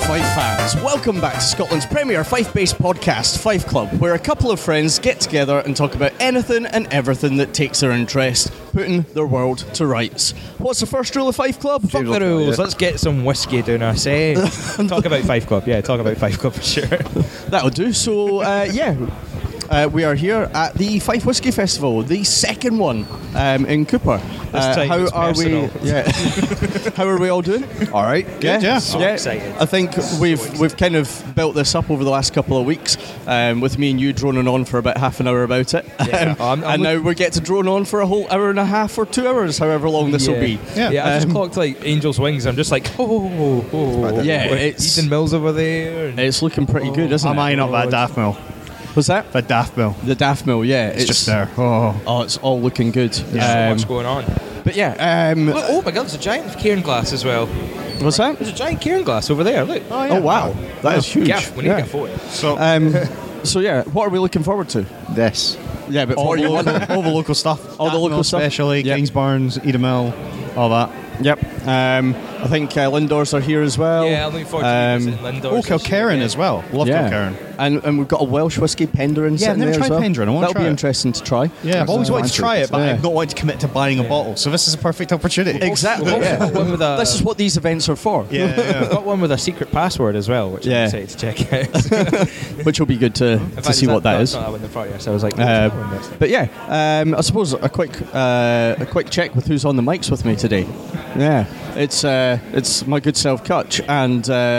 Fife fans, welcome back to Scotland's premier Fife-based podcast, Fife Club, where a couple of friends get together and talk about anything and everything that takes their interest, putting their world to rights. What's the first rule of Fife Club? Fuck the rules, let's get some whiskey doing I say. Talk about Fife Club, talk about Fife Club for sure. That'll do. So, we are here at the Fife Whisky Festival, the second one in Cooper. How are we? Yeah. How are we all doing? All right. Good. Yeah. So excited. I think we've kind of built this up over the last couple of weeks, with me and you droning on for about half an hour about it, and now we get to drone on for a whole hour and a half or 2 hours, however long this will be. Yeah. I just clocked like Angel's Wings. I'm just like, Yeah, it's Eden Mills over there. It's looking pretty good, isn't it? Am I not that Daft Mill? What's that? The Daft Mill. The Daft Mill, yeah. It's just there. Oh, it's all looking good. So much going on. But yeah. Look, oh my God, there's a giant cairn glass as well. What's that? There's a giant cairn glass over there. Look. Oh wow, that is huge. Yeah, we need to get a photo. So yeah, what are we looking forward to? This. Yeah, but all what are you wanting? the local stuff. All the local stuff? Especially Yep. Kingsbarns, Eden Mill, all that. Yep. I think Lindors are here as well. Yeah, I'm looking forward to visiting Lindors. Oh, Kilkerran as well. Love Kilkerran. And we've got a Welsh whiskey, Penderyn, Yeah, I've sitting never there as tried well. Penderyn. I want to That'll try be it. interesting to try. Yeah, I've always wanted to try it, but Yeah. I've not wanted to commit to buying a bottle. So this is a perfect opportunity. Exactly. We've also got one with a, This is what these events are for. Yeah, We've got one with a secret password as well, which I'm excited to check out. Which will be good to see what that is. Not that one in front of you, so I was like, But yeah, I suppose a quick check with who's on the mics with me today. Yeah, it's my good self Kutch and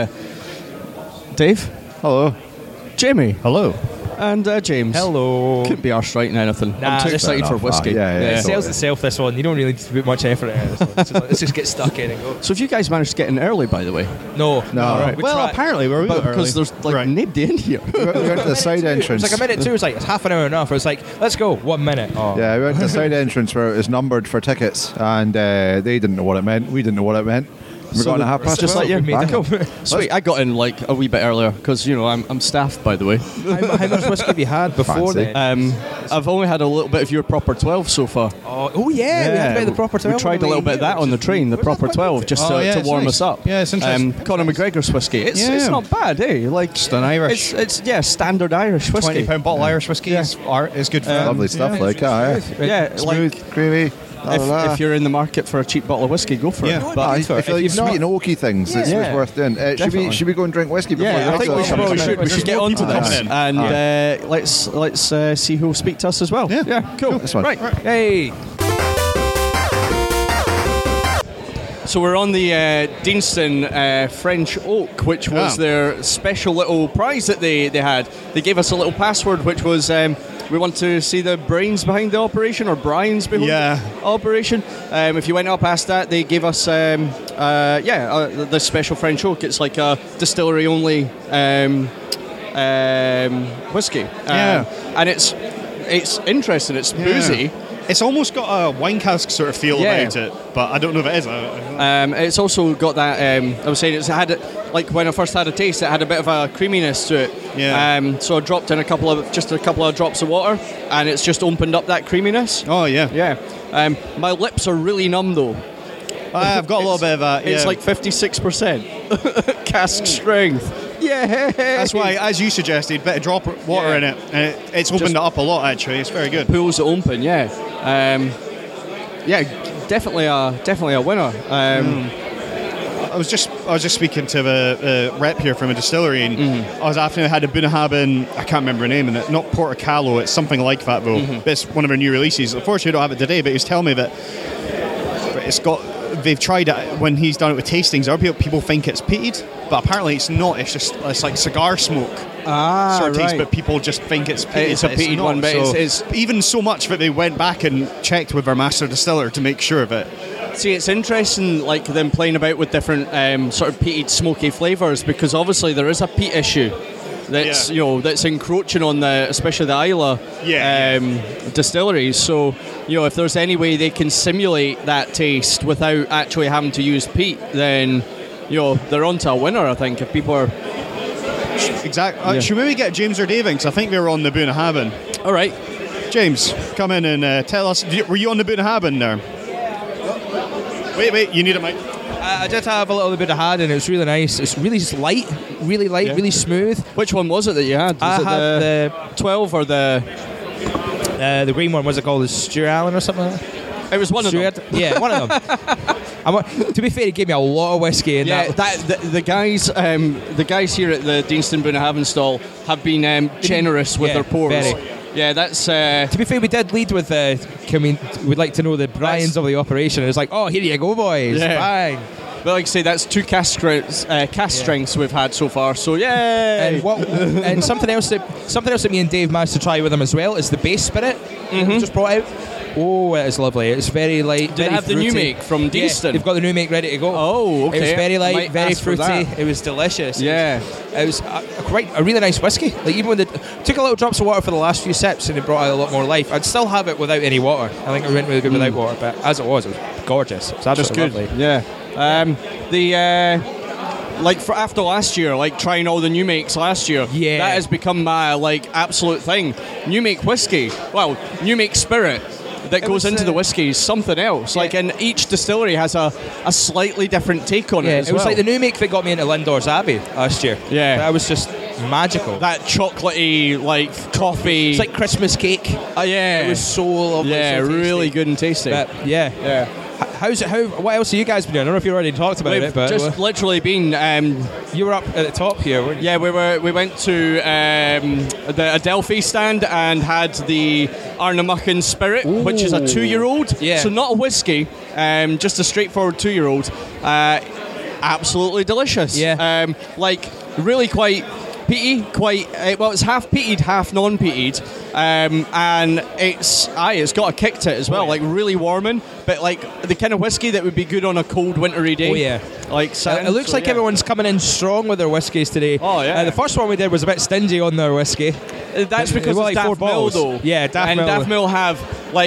Dave. Hello. Jamie. Hello. And James. hello. Couldn't be arsed writing anything. Nah, I'm too just excited for enough. whiskey. Yeah. It sells itself, this one. You don't really need to put much effort into this one. So let's just get stuck in and go. So if you guys managed to get in early, by the way, No. right. We Well, tried. apparently we're but early. because there's like nobody in here. We went to the side It entrance. was like a minute too. It was like, it's half an hour enough. It was like, let's go. 1 minute. Oh. Yeah, we went to the side entrance where it was numbered for tickets, and they didn't know what it meant. We didn't know what it meant. We're So going to half it's past just like you. we made it up. Sweet, I got in like a wee bit earlier because I'm staffed, by the way. How much whiskey have you had before Fancy. then? I've only had a little bit of your proper 12 so far. Oh yeah, we had to buy the proper 12. We tried a little bit of that on the train, the proper 12, just to it's warm nice. us up. Yeah, it's interesting. Conor McGregor's whiskey. It's not bad, eh? Like Just an Irish. It's standard Irish whiskey. £20 bottle Irish whiskey is good for that. Lovely stuff like that. Yeah, Smooth, like creamy. if you're in the market for a cheap bottle of whiskey, go for Yeah. it. But for it. if you like If you've sweet and oaky things, it's worth doing. Definitely. Should we go and drink whiskey before Yeah, I think we should probably should. We should get on to Coming this in. and let's see who will speak to us as well. Yeah. Cool. This one. Right. Hey. So we're on the Deanston French Oak, which was their special little prize that they had. They gave us a little password, which was we want to see the brains behind the operation, or Brian's behind the operation. If you went up past that, they gave us the special French Oak. It's like a distillery only whiskey. And it's interesting. It's boozy. It's almost got a wine cask sort of feel about it, but I don't know if it is. It's also got that. I was saying it's had like when I first had a taste, it had a bit of a creaminess to it. Yeah. So I dropped in a couple of drops of water, and it's just opened up that creaminess. Oh yeah. Yeah. My lips are really numb though. I've got a little bit of that. It's like 56% cask strength. Yeah. That's why, as you suggested, bit of drop water in it, and it's opened it up a lot. Actually, it's very good. Pulls it open. Yeah. Definitely a winner. I was just speaking to the rep here from a distillery, and I was after they had a Bunnahabhain. I can't remember the name, and not Porto Callo. It's something like that though. But it's one of our new releases. Unfortunately, I don't have it today. But he was telling me that it's got. They've tried it when he's done it with tastings. Other people think it's peated, but apparently it's not. It's like cigar smoke sort of taste, right. but people just think it's peated. It's a peated one, but so it's even so much that they went back and checked with our master distiller to make sure of it. See, it's interesting, like them playing about with different sort of peated, smoky flavours, because obviously there is a peat issue that's that's encroaching on especially the Isla distilleries. So if there's any way they can simulate that taste without actually having to use peat, then they're onto a winner. I think if people are exactly. Should we maybe get James or David? Because I think they were on the Bunnahabhain. All right, James, come in and tell us. Were you on the Bunnahabhain there? Wait, you need a mic. I did have a little bit of had, and it was really nice. It's really light, really smooth. Which one was it that you had? Was I it had the 12 or the... the green one. Was it called the Stuart Allen or something like that? It was one of them. Yeah, one of them. To be fair, he gave me a lot of whiskey in that. The guys here at the Deanston Bunnahabhain stall have been generous with their pours. Very. Yeah, that's... To be fair, we did lead with, we'd like to know the Brian's of the operation. It was like, oh, here you go, boys. Yeah. Bang. But like I say, that's 2 cask strengths we've had so far. So yay! And something else that me and Dave managed to try with them as well is the base spirit that we just brought out. Oh, it is lovely. It's very light. Did it have fruity. the new make from Deanston? Yeah, they've got the new make ready to go. Oh, okay. It was very light, Might very ask for fruity. that. It was delicious. Yeah. It was a really nice whiskey. Like even when took a little drops of water for the last few sips and it brought out a lot more life. I'd still have it without any water. I think it went really good without water, but as it was gorgeous. It was absolutely lovely. Yeah. After last year, like trying all the new makes last year, that has become my absolute thing. New make whiskey, new make spirit that goes into the whiskey is something else. Yeah. And each distillery has a slightly different take on it as it was well. like the new make that got me into Lindor's Abbey last year. Yeah. That was just magical. That chocolatey, coffee. It's like Christmas cake. Yeah. It was so lovely. Yeah, so really good and tasty. But, yeah. What else have you guys been doing? I don't know if you already talked about it, but just literally been. You were up at the top here, weren't you? Yeah, we went to the Adelphi stand and had the Arnamuchan Spirit, which is a 2-year-old. Yeah. So not a whiskey, just a straightforward 2-year-old. Absolutely delicious. Yeah. Really quite peaty, it's half peated, half non-peated, and it's got a kick to it as well, really warming, but the kind of whiskey that would be good on a cold wintry day. Oh yeah, it looks like everyone's coming in strong with their whiskies today. Oh yeah, the first one we did was a bit stingy on their whiskey. That's because it's Daft Mill though. Yeah, Daft Mill. And Daft Mill have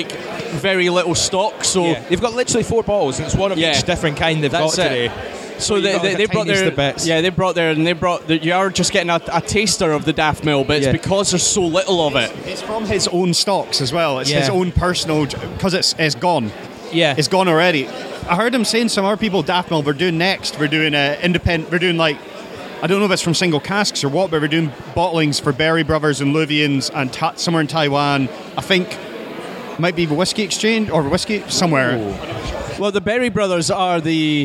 very little stock, so they've got literally 4 bottles, and it's one of each different kind they've got today. So they brought their bits. Yeah, they brought you are just getting a taster of the Daft Mill, but it's because there's so little of it. It's from his own stocks as well. It's his own personal, because it's gone. Yeah, it's gone already. I heard him saying some other people Daft Mill we're doing next. We're doing independent. We're doing I don't know if it's from single casks or what, but we're doing bottlings for Berry Brothers and Luvians and somewhere in Taiwan. I think might be Whiskey Exchange or Whiskey somewhere. Ooh. Well, the Berry Brothers are the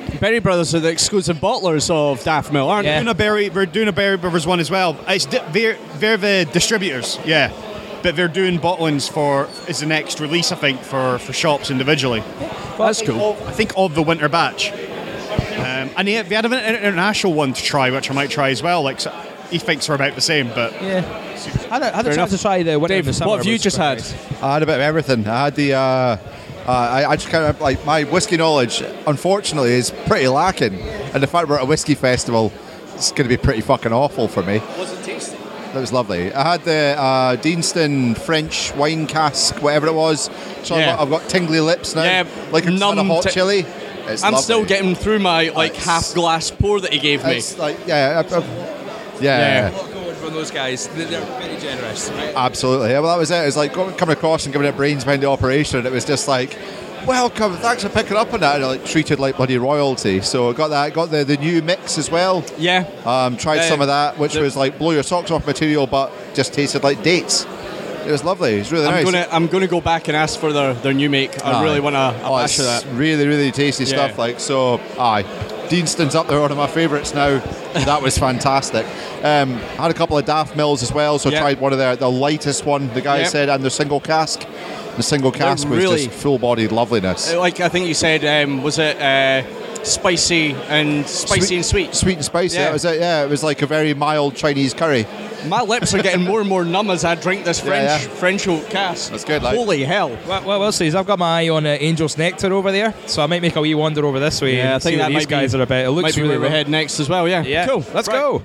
exclusive bottlers of Daft Mill, aren't they? We're doing a Berry Brothers one as well. It's they're the distributors, but they're doing bottlings is the next release, I think, for shops individually. That's cool. I think of the winter batch, and they had an international one to try, which I might try as well. He thinks are about the same, but I had a chance to try the winter. Dave, what have you just had? I had a bit of everything. I had the. I just kind of my whiskey knowledge, unfortunately, is pretty lacking, and the fact we're at a whiskey festival, it's going to be pretty fucking awful for me. Was it tasty? That was lovely. I had the Deanston French wine cask, whatever it was. So I've got tingly lips now, like a hot chili. It's I'm lovely. still getting through my half glass pour that he gave me. It's From those guys, they're very generous. Right? Absolutely. Yeah, well, that was it. It was coming across and giving it brains behind the operation, and it was just welcome, thanks for picking up on that, and treated like bloody royalty. So I got the new mix as well. Yeah. Tried some of that, which was blow your socks off material, but just tasted like dates. It was lovely. It was really nice. I'm gonna go back and ask for their new make. I really want a batch of that. Really, really tasty stuff. Deanston's up there, one of my favourites now. That was fantastic. Had a couple of Daft Mills as well, so I tried one of the lightest one, the guy said, and the single cask. The single cask was just full-bodied loveliness. I think you said, was it spicy and sweet? Sweet and spicy, that was it, yeah. It was like a very mild Chinese curry. My lips are getting more and more numb as I drink this French oak cask. That's good, Holy hell. Well, we'll see. I've got my eye on Angel's Nectar over there, so I might make a wee wander over this way and see what these guys are about. It looks might be really where we head next as well, yeah. Cool, let's go.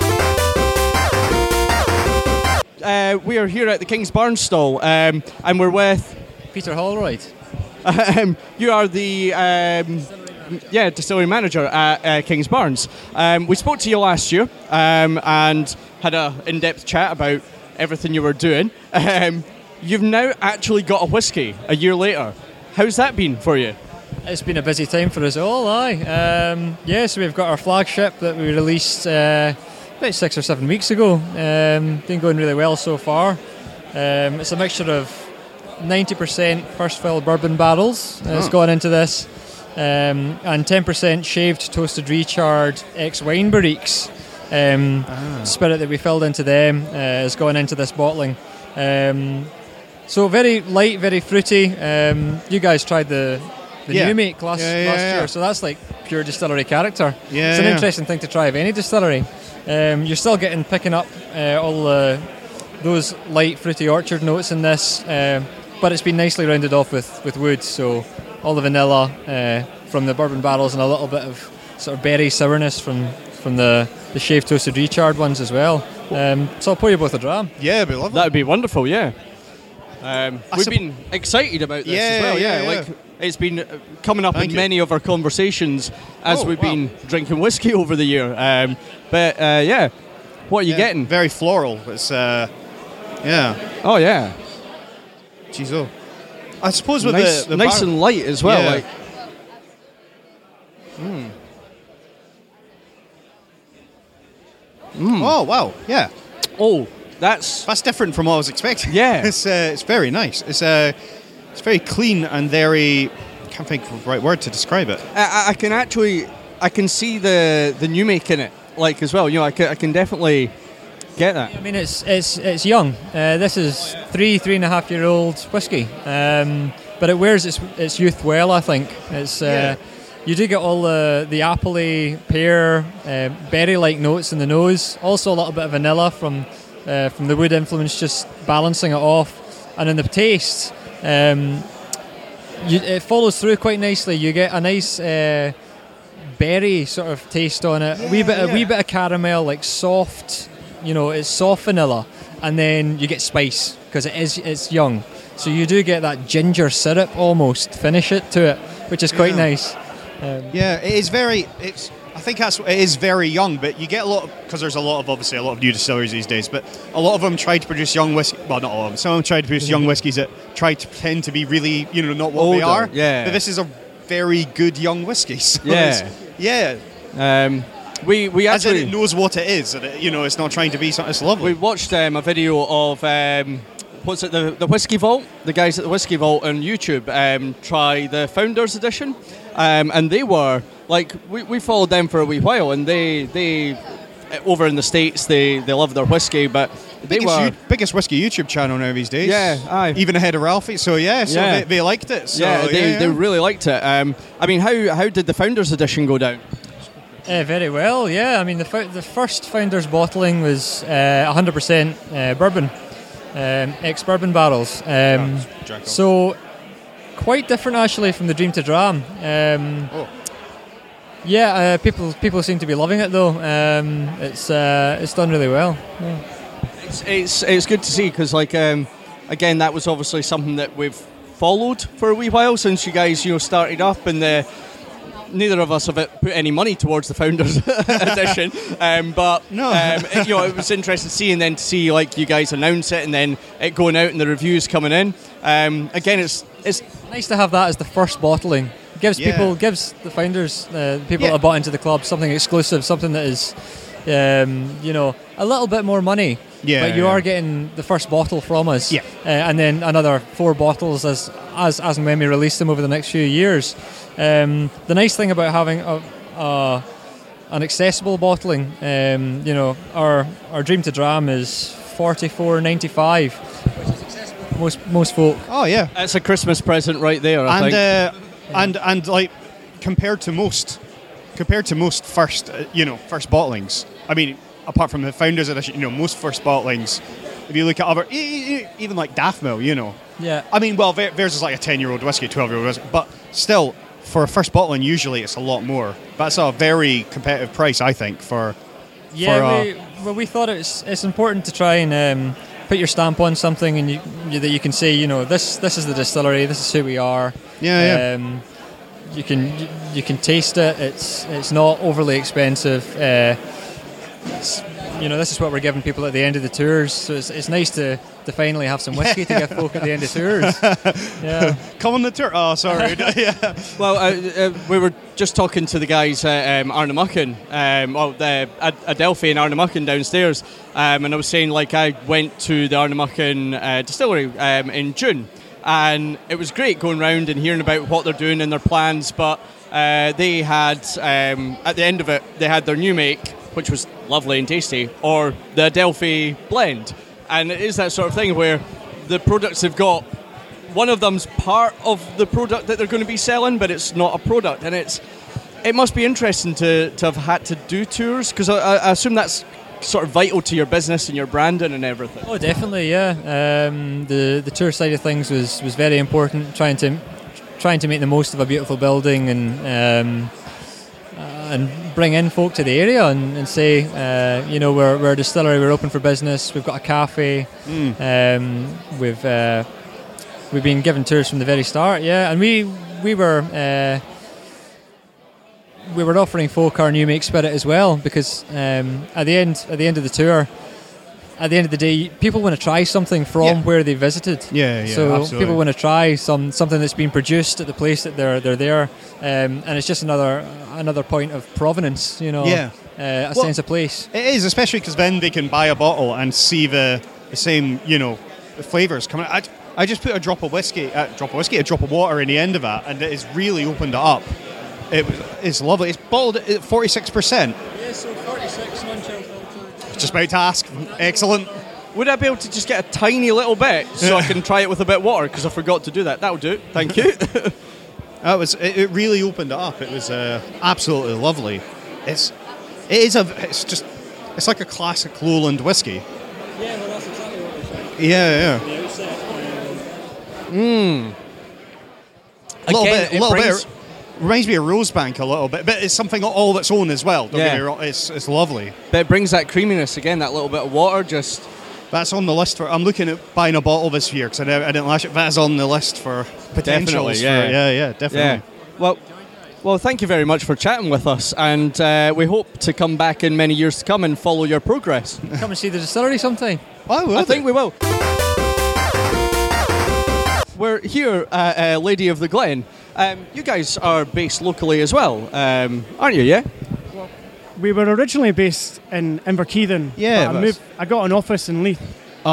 We are here at the King's Barns stall, and we're with Peter Holroyd. You are the distillery manager at King's Barns. We spoke to you last year and had an in-depth chat about everything you were doing. You've now actually got a whiskey a year later. How's that been for you? It's been a busy time for us all, aye. So we've got our flagship that we released about 6 or 7 weeks ago. Been going really well so far. It's a mixture of 90% first fill bourbon barrels that's gone into this, and 10% shaved, toasted, recharred ex-wine barriques. Spirit that we filled into them has gone into this bottling. So very light, very fruity. You guys tried the new make last year, so that's like pure distillery character. It's an interesting thing to try of any distillery. You're still picking up all those light, fruity orchard notes in this, but it's been nicely rounded off with wood, so all the vanilla from the bourbon barrels and a little bit of sort of berry sourness from the shaved, toasted, recharred ones as well. So I'll pour you both a dram. Yeah, it'd be lovely. That'd be wonderful, yeah. We've been excited about this as well, Like, it's been coming up in many of our conversations as we've been drinking whiskey over the year. What are you getting? Very floral. It's, Oh, yeah. Jeez, oh. I suppose with the nice and light as well. Yeah. Like. Oh, wow. Yeah. Oh, that's different from what I was expecting. Yeah. It's very nice. It's very clean and very... I can't think of the right word to describe it. I can see the new make in it, like, as well. You know, I can definitely get that. I mean, it's young. This is 3.5 year old whiskey, but it wears its youth well, I think. It's you do get all the appley, pear, berry-like notes in the nose. Also a little bit of vanilla from the wood influence, just balancing it off. And in the taste, it follows through quite nicely. You get a nice berry sort of taste on it. A wee bit of caramel, like soft. You know, it's soft vanilla, and then you get spice because it's young. So you do get that ginger syrup almost finish it to it, which is quite nice. It is very. I think it is very young, but you get a lot because there's obviously a lot of new distilleries these days. But a lot of them try to produce young whiskey. Well, not all of them. Some of them try to produce young whiskies that try to pretend to be really, not what older, they are. Yeah. But this is a very good young whiskey. So We as actually in it knows what it is, and it's not trying to be something. It's lovely. We watched a video of what's it, the Whiskey Vault. The guys at the Whiskey Vault on YouTube try the Founders Edition, and they were like, we followed them for a wee while, and they over in the States they love their whiskey, but biggest whiskey YouTube channel now these days. Yeah, aye. Even ahead of Ralphie. So they liked it. So, they really liked it. I mean, how did the Founders Edition go down? Very well, yeah. I mean, the first Founders bottling was 100% bourbon, ex-bourbon barrels. So quite different actually from the Dream to Dram. People seem to be loving it though. It's done really well. Yeah. It's good to see because again, that was obviously something that we've followed for a wee while since you guys started up, and neither of us have put any money towards the Founders Edition, but it was interesting to see like you guys announce it and then it going out and the reviews coming in. Again, it's nice to have that as the first bottling. Gives the founders, people that have bought into the club, something exclusive, something that is, a little bit more money. But you are getting the first bottle from us, and then another 4 bottles as and when we release them over the next few years. The nice thing about having an accessible bottling, our Dream to Dram is $44.95, which is accessible for most folk. Oh yeah, that's a Christmas present right there. I think. And like compared to most first bottlings. I mean, apart from the Founders Edition, most first bottlings. If you look at other, even like Daffmill, Yeah. I mean, well, theirs is like a 10-year-old whiskey, 12-year-old whiskey, but still, for a first bottling, usually it's a lot more. That's a very competitive price, I think, for. We thought it's important to try and put your stamp on something, and that you can say, this is the distillery, this is who we are. You can taste it. It's not overly expensive. this is what we're giving people at the end of the tours. So it's nice to finally have some whiskey to give folk at the end of tours. Yeah. Come on the tour. Oh, sorry. Yeah. Well, we were just talking to the guys at Arnamuchan, Adelphi and Arnamuchan downstairs, and I was saying, like, I went to the Arnamuchan distillery in June, and it was great going round and hearing about what they're doing and their plans, but they had, at the end of it, they had their new make, which was lovely and tasty, or the Adelphi blend. And it is that sort of thing where the products they've got, one of them's part of the product that they're going to be selling, but it's not a product. And it must be interesting to have had to do tours, because I assume that's sort of vital to your business and your branding and everything. Oh, definitely, yeah. The tour side of things was very important, trying to make the most of a beautiful building and bring in folk to the area and say, we're a distillery, we're open for business, we've got a cafe, we've been given tours from the very start, yeah, and we were offering folk our new make spirit as well, because at the end of the tour, at the end of the day, people want to try something from where they visited. Yeah, so absolutely. people want to try something that's been produced at the place that they're there, and it's just another point of provenance, a sense of place. It is, especially because then they can buy a bottle and see the same, flavours coming out. I just put a drop of water in the end of that, and it has really opened it up. It's lovely. It's bottled at 46%. Yeah, so 46 non-chill filtered. Just about to ask. Excellent. Would I be able to just get a tiny little bit so I can try it with a bit of water? Because I forgot to do that. That'll do. Thank you. It really opened it up. It was absolutely lovely. It's like a classic lowland whiskey. Yeah, well, that's exactly what we're saying. Yeah. The outset. A little bit. Reminds me of Rosebank a little bit, but it's something all its own as well. Don't get me wrong, it's lovely. But it brings that creaminess again, that little bit of water just... That's on the list for... I'm looking at buying a bottle this year because I didn't last year. That's on the list for potentials. Definitely, definitely. Yeah. Well, thank you very much for chatting with us, and we hope to come back in many years to come and follow your progress. Come and see the distillery sometime. I think we will. We're here at Lady of the Glen. You guys are based locally as well, aren't you, yeah? Well, we were originally based in Inverkeithing. Yeah, but I got an office in Leith.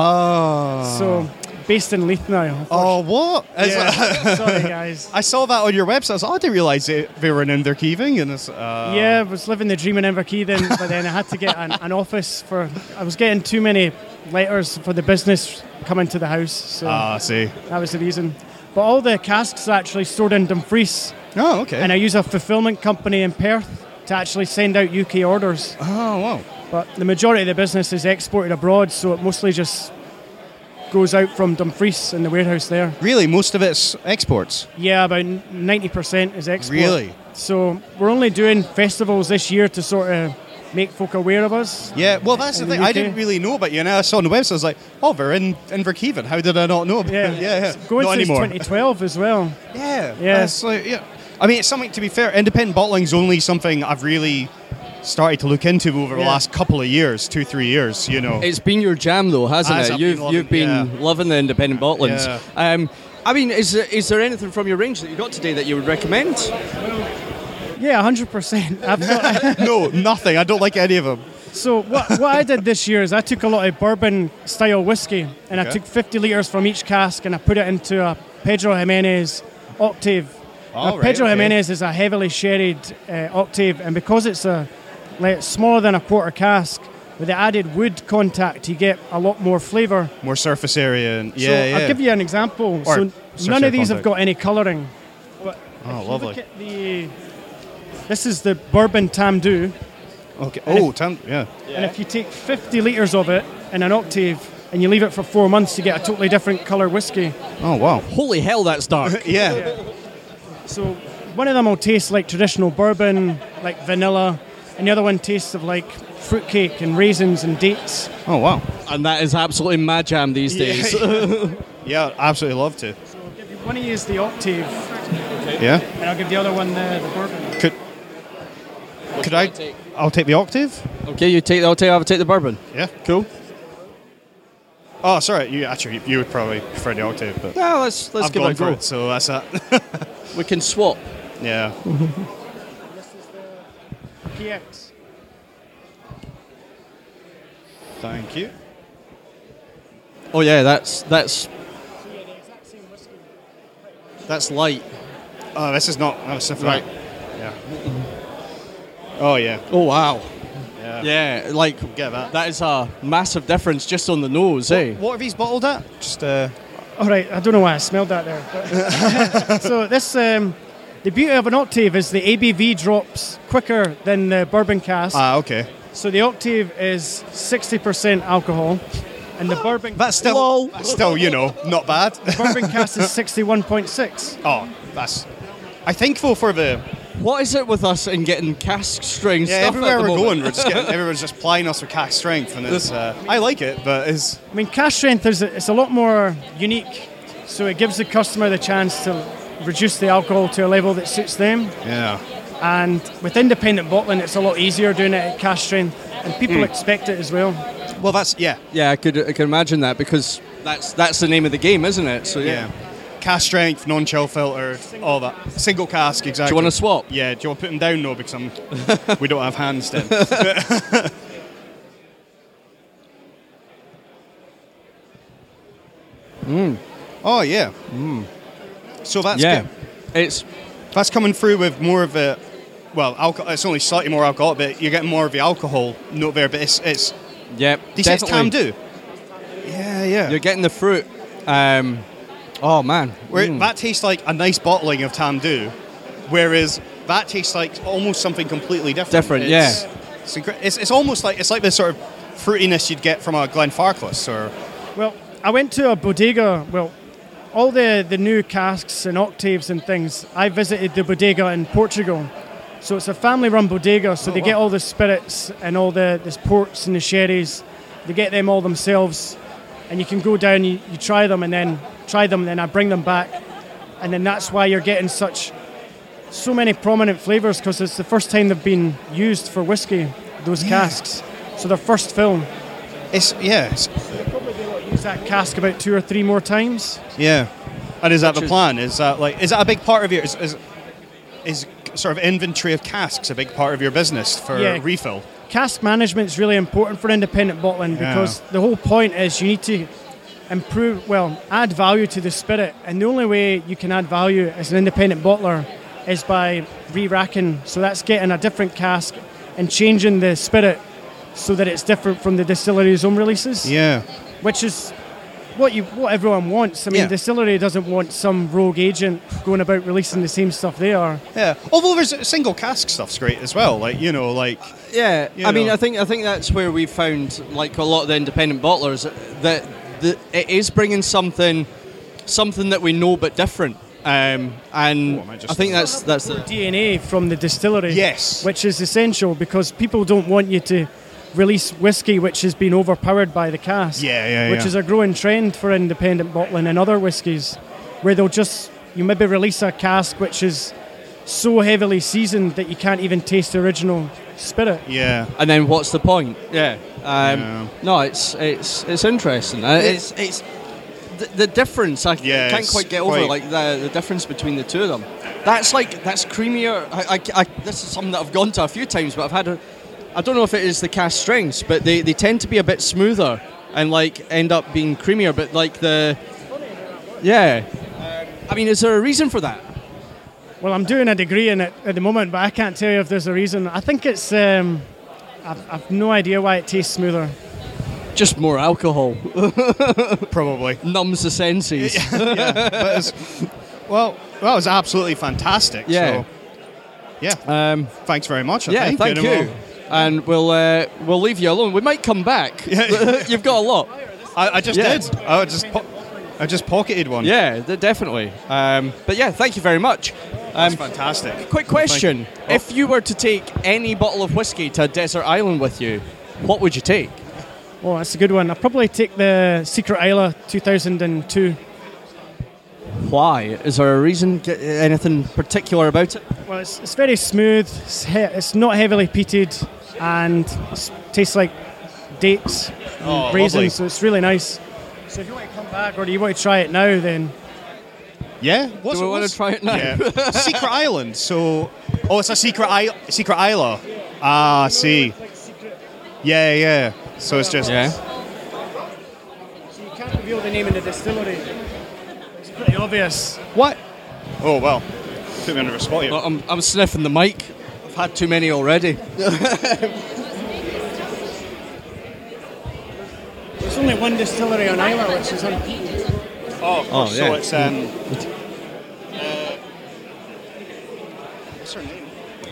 Oh. So, based in Leith now. Oh, what? Yeah, sorry, guys. I saw that on your website. I was like, I didn't realise they were in Inverkeithing. And yeah, I was living the dream in Inverkeithing, but then I had to get an office I was getting too many letters for the business coming to the house. So I see. That was the reason. But all the casks are actually stored in Dumfries. Oh, okay. And I use a fulfillment company in Perth to actually send out UK orders. Oh, wow. But the majority of the business is exported abroad, so it mostly just goes out from Dumfries in the warehouse there. Really? Most of it's exports? Yeah, about 90% is export. Really? So we're only doing festivals this year to sort of make folk aware of us. Yeah, well, that's the thing. I didn't really know about you. And I saw on the website, I was like, oh, they're in Inverkeithing. How did I not know about it? Yeah. Going not since anymore. 2012 as well. Yeah. That's like, yeah. I mean, it's something, to be fair, independent bottling's only something I've really started to look into over the last couple of years, 2-3 years, It's been your jam, though, hasn't it? You've been loving the independent bottlings. Yeah. I mean, is there anything from your range that you got today that you would recommend? Yeah, 100%. No, nothing. I don't like any of them. So what I did this year is I took a lot of bourbon-style whiskey, and I took 50 litres from each cask, and I put it into a Pedro Jimenez Octave. Pedro Jimenez is a heavily sherried Octave, and because it's smaller than a quarter cask, with the added wood contact, you get a lot more flavour. More surface area. I'll give you an example. None of these have got any colouring. But lovely. Look at this is the bourbon Tamdhu. Okay. And if you take 50 litres of it in an Octave and you leave it for 4 months, you get a totally different colour whiskey. Oh, wow. Holy hell, that's dark. Yeah. So one of them will taste like traditional bourbon, like vanilla, and the other one tastes of like fruitcake and raisins and dates. Oh, wow. And that is absolutely my jam these days. Yeah, absolutely love to. So I'll give you one of these the Octave. Yeah. And I'll give the other one the bourbon. Could I? I'll take the Octave. Okay, you take the Octave. I'll take the bourbon. Yeah. Cool. Oh, sorry. You would probably prefer the Octave, but Yeah, let's I've give it gone a for go. it. So that's that. We can swap. Yeah. PX. Thank you. Oh yeah, that's light. Oh, this is not. That's right. Yeah. Oh yeah. Oh wow. Yeah. Yeah, like Get that. that is a massive difference just on the nose, eh? What have these bottled at? Just All right, I don't know why I smelled that there. But so this, the beauty of an Octave is the ABV drops quicker than the bourbon cask. okay. So the Octave is 60% alcohol, and the bourbon That's still, not bad. the bourbon cask is 61.6. Oh, that's. I think for the What is it with us in getting cask strength stuff everywhere at the we're moment? going, we're just getting, everyone's just plying us with cask strength, and it's. I like it, but it's. I mean, cask strength it's a lot more unique, so it gives the customer the chance to reduce the alcohol to a level that suits them. Yeah. And with independent bottling, it's a lot easier doing it at cask strength, and people expect it as well. Well, that's yeah. Yeah, I could imagine that because that's the name of the game, isn't it? So Yeah. Cask strength, non-chill filter, all that. Single cask, exactly. Do you want to swap? Yeah. Do you want to put them down? No, because we don't have hands then. Oh yeah. So that's good. That's coming through with more of a, well, alcohol. It's only slightly more alcohol, but you're getting more of the alcohol note there. But it's Yep, do you say it's definitely. Tamdu? Yeah. You're getting the fruit. Oh man, That tastes like a nice bottling of Tamdu, whereas that tastes like almost something completely different. It's almost like it's like the sort of fruitiness you'd get from a Glenfarclas or. Well, I went to a bodega. Well, all the new casks and octaves and things, I visited the bodega in Portugal. So it's a family-run bodega, so they get all the spirits and all the ports and the sherries. They get them all themselves, and you can go down, you try them, and then I bring them back. And then that's why you're getting so many prominent flavours, because it's the first time they've been used for whiskey, those casks. So their first fill. They'll probably be able to use that cask about 2 or 3 more times. Yeah. And is that the plan? Is that a big part of your is sort of inventory of casks a big part of your business for refill? Cask management is really important for independent bottling because the whole point is you need to add value to the spirit, and the only way you can add value as an independent bottler is by re-racking. So that's getting a different cask and changing the spirit so that it's different from the distillery's own releases. Yeah. Which is what everyone wants. I mean, distillery doesn't want some rogue agent going about releasing the same stuff they are. Yeah. Although there's single cask stuff's great as well. I mean, I think that's where we found like a lot of the independent bottlers that it is bringing something that we know but different. I think that's the DNA from the distillery. Yes. Which is essential because people don't want you to release whiskey which has been overpowered by the cask. Which is a growing trend for independent bottling and other whiskies, where you maybe release a cask which is so heavily seasoned that you can't even taste the original spirit. Yeah. And then what's the point? Yeah. No, it's interesting. It's the difference. I can't quite get over like the difference between the two of them. That's creamier. This is something that I've gone to a few times, but I don't know if it is the cask strengths, but they tend to be a bit smoother and like end up being creamier. But like I mean, is there a reason for that? Well, I'm doing a degree in it at the moment, but I can't tell you if there's a reason. I think it's I've no idea why it tastes smoother. Just more alcohol. Probably. Numbs the senses. But that was absolutely fantastic. Yeah. So, thanks very much. I think. Thank you. And we'll leave you alone. We might come back. You've got a lot. I just did. I just pocketed one. Yeah, definitely. But yeah, thank you very much. That's fantastic. Quick question. If you were to take any bottle of whiskey to a desert island with you, what would you take? Oh, that's a good one. I'd probably take the Secret Isla 2002. Why? Is there a reason? Anything particular about it? Well, it's very smooth. It's not heavily peated, and it tastes like dates, and raisins. Lovely. So it's really nice. So if you want to come back, or do you want to try it now, then yeah. Do we want to try it now? Yeah. Secret Island. So, it's a secret isla. Ah, see. Yeah. So it's just. Yeah. So you can't reveal the name of the distillery. It's pretty obvious. What? Oh well. Put me under a spot here. Well, I'm sniffing the mic. I've had too many already. There's only one distillery on Islay, which is unpeated. Oh, of course. Yeah. So it's what's her name?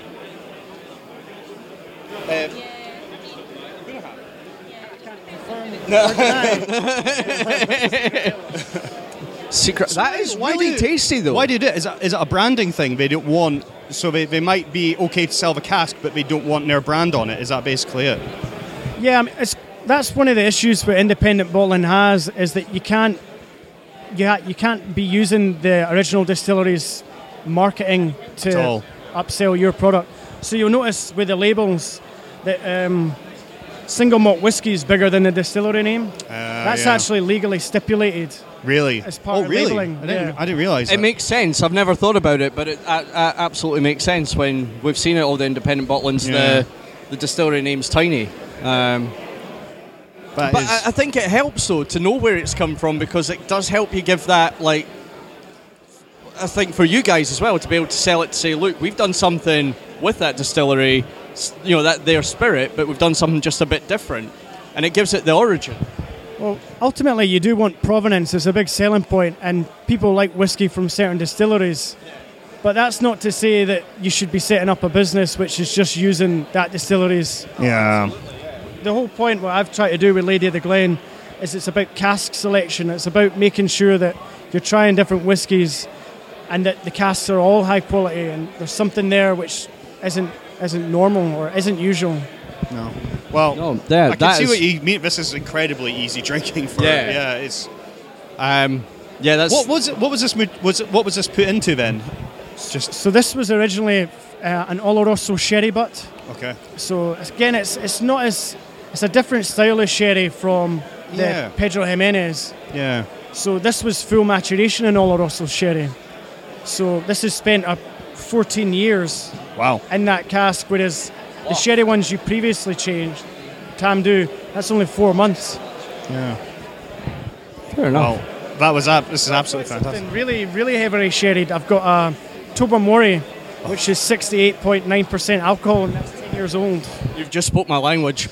Secret. That is really tasty, though. Why do you do it? Is it a branding thing? They don't want. So they might be okay to sell the cask, but they don't want their brand on it. Is that basically it? Yeah, I mean, that's one of the issues that independent bottling has, is that you can't be using the original distillery's marketing to upsell your product. So you'll notice with the labels that single malt whiskey is bigger than the distillery name. That's actually legally stipulated. Really? As part of labeling. I didn't realise that. It makes sense. I've never thought about it, but it absolutely makes sense when we've seen it, all the independent bottlings, the distillery name's tiny. But I think it helps, though, to know where it's come from, because it does help you give that, like, I think for you guys as well, to be able to sell it, to say, look, we've done something with that distillery, that their spirit, but we've done something just a bit different, and it gives it the origin. Well, ultimately, you do want provenance as a big selling point, and people like whiskey from certain distilleries. But that's not to say that you should be setting up a business which is just using that distillery's. Yeah. The whole point, what I've tried to do with Lady of the Glen, is it's about cask selection. It's about making sure that you're trying different whiskies, and that the casks are all high quality, and there's something there which isn't normal or isn't usual. No. Well, I can see what you mean. This is incredibly easy drinking for. Yeah, it's. That's. What was this put into then? So this was originally an Oloroso sherry butt. Okay. So again, it's a different style of sherry from the Pedro Jimenez. Yeah. So this was full maturation in Oloroso sherry. So this has spent 14 years. Wow. In that cask, whereas the sherry ones you previously changed, Tamdhu, that's only 4 months. Yeah. Fair enough. Well, this is absolutely fantastic. Really, really heavily sherried. I've got a Tobermory, which is 68.9% alcohol, and that's 10 years old. You've just spoke my language.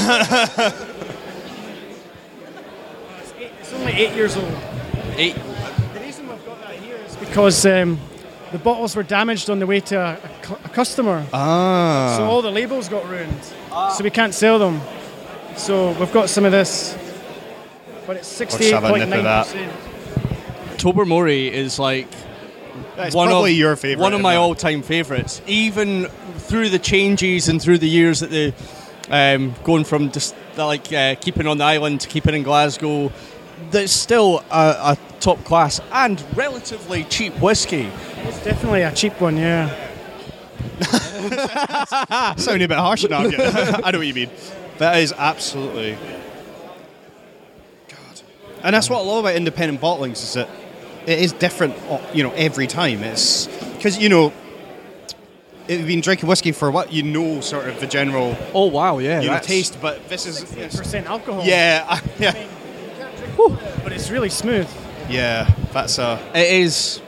It's only 8 years old. 8. The reason we've got that here is because the bottles were damaged on the way to a customer. Ah. So all the labels got ruined. So we can't sell them. So we've got some of this. But it's 68.9%. Tobermory is like probably your favourite. One of my all-time favourites. Even through the changes and through the years that they going from just keeping on the island to keeping in Glasgow, there's still a top class and relatively cheap whiskey. It's definitely a cheap one, yeah. Sounding a bit harsh now. I know what you mean. That is absolutely. God. And that's what I love about independent bottlings, is that it is different, every time. It's because, if you've been drinking whiskey for what, sort of the general. Oh, wow, yeah. Taste, but this is 6% alcohol. Yeah, yeah. I mean, you can't drink it, but it's really smooth. Yeah, that's It is.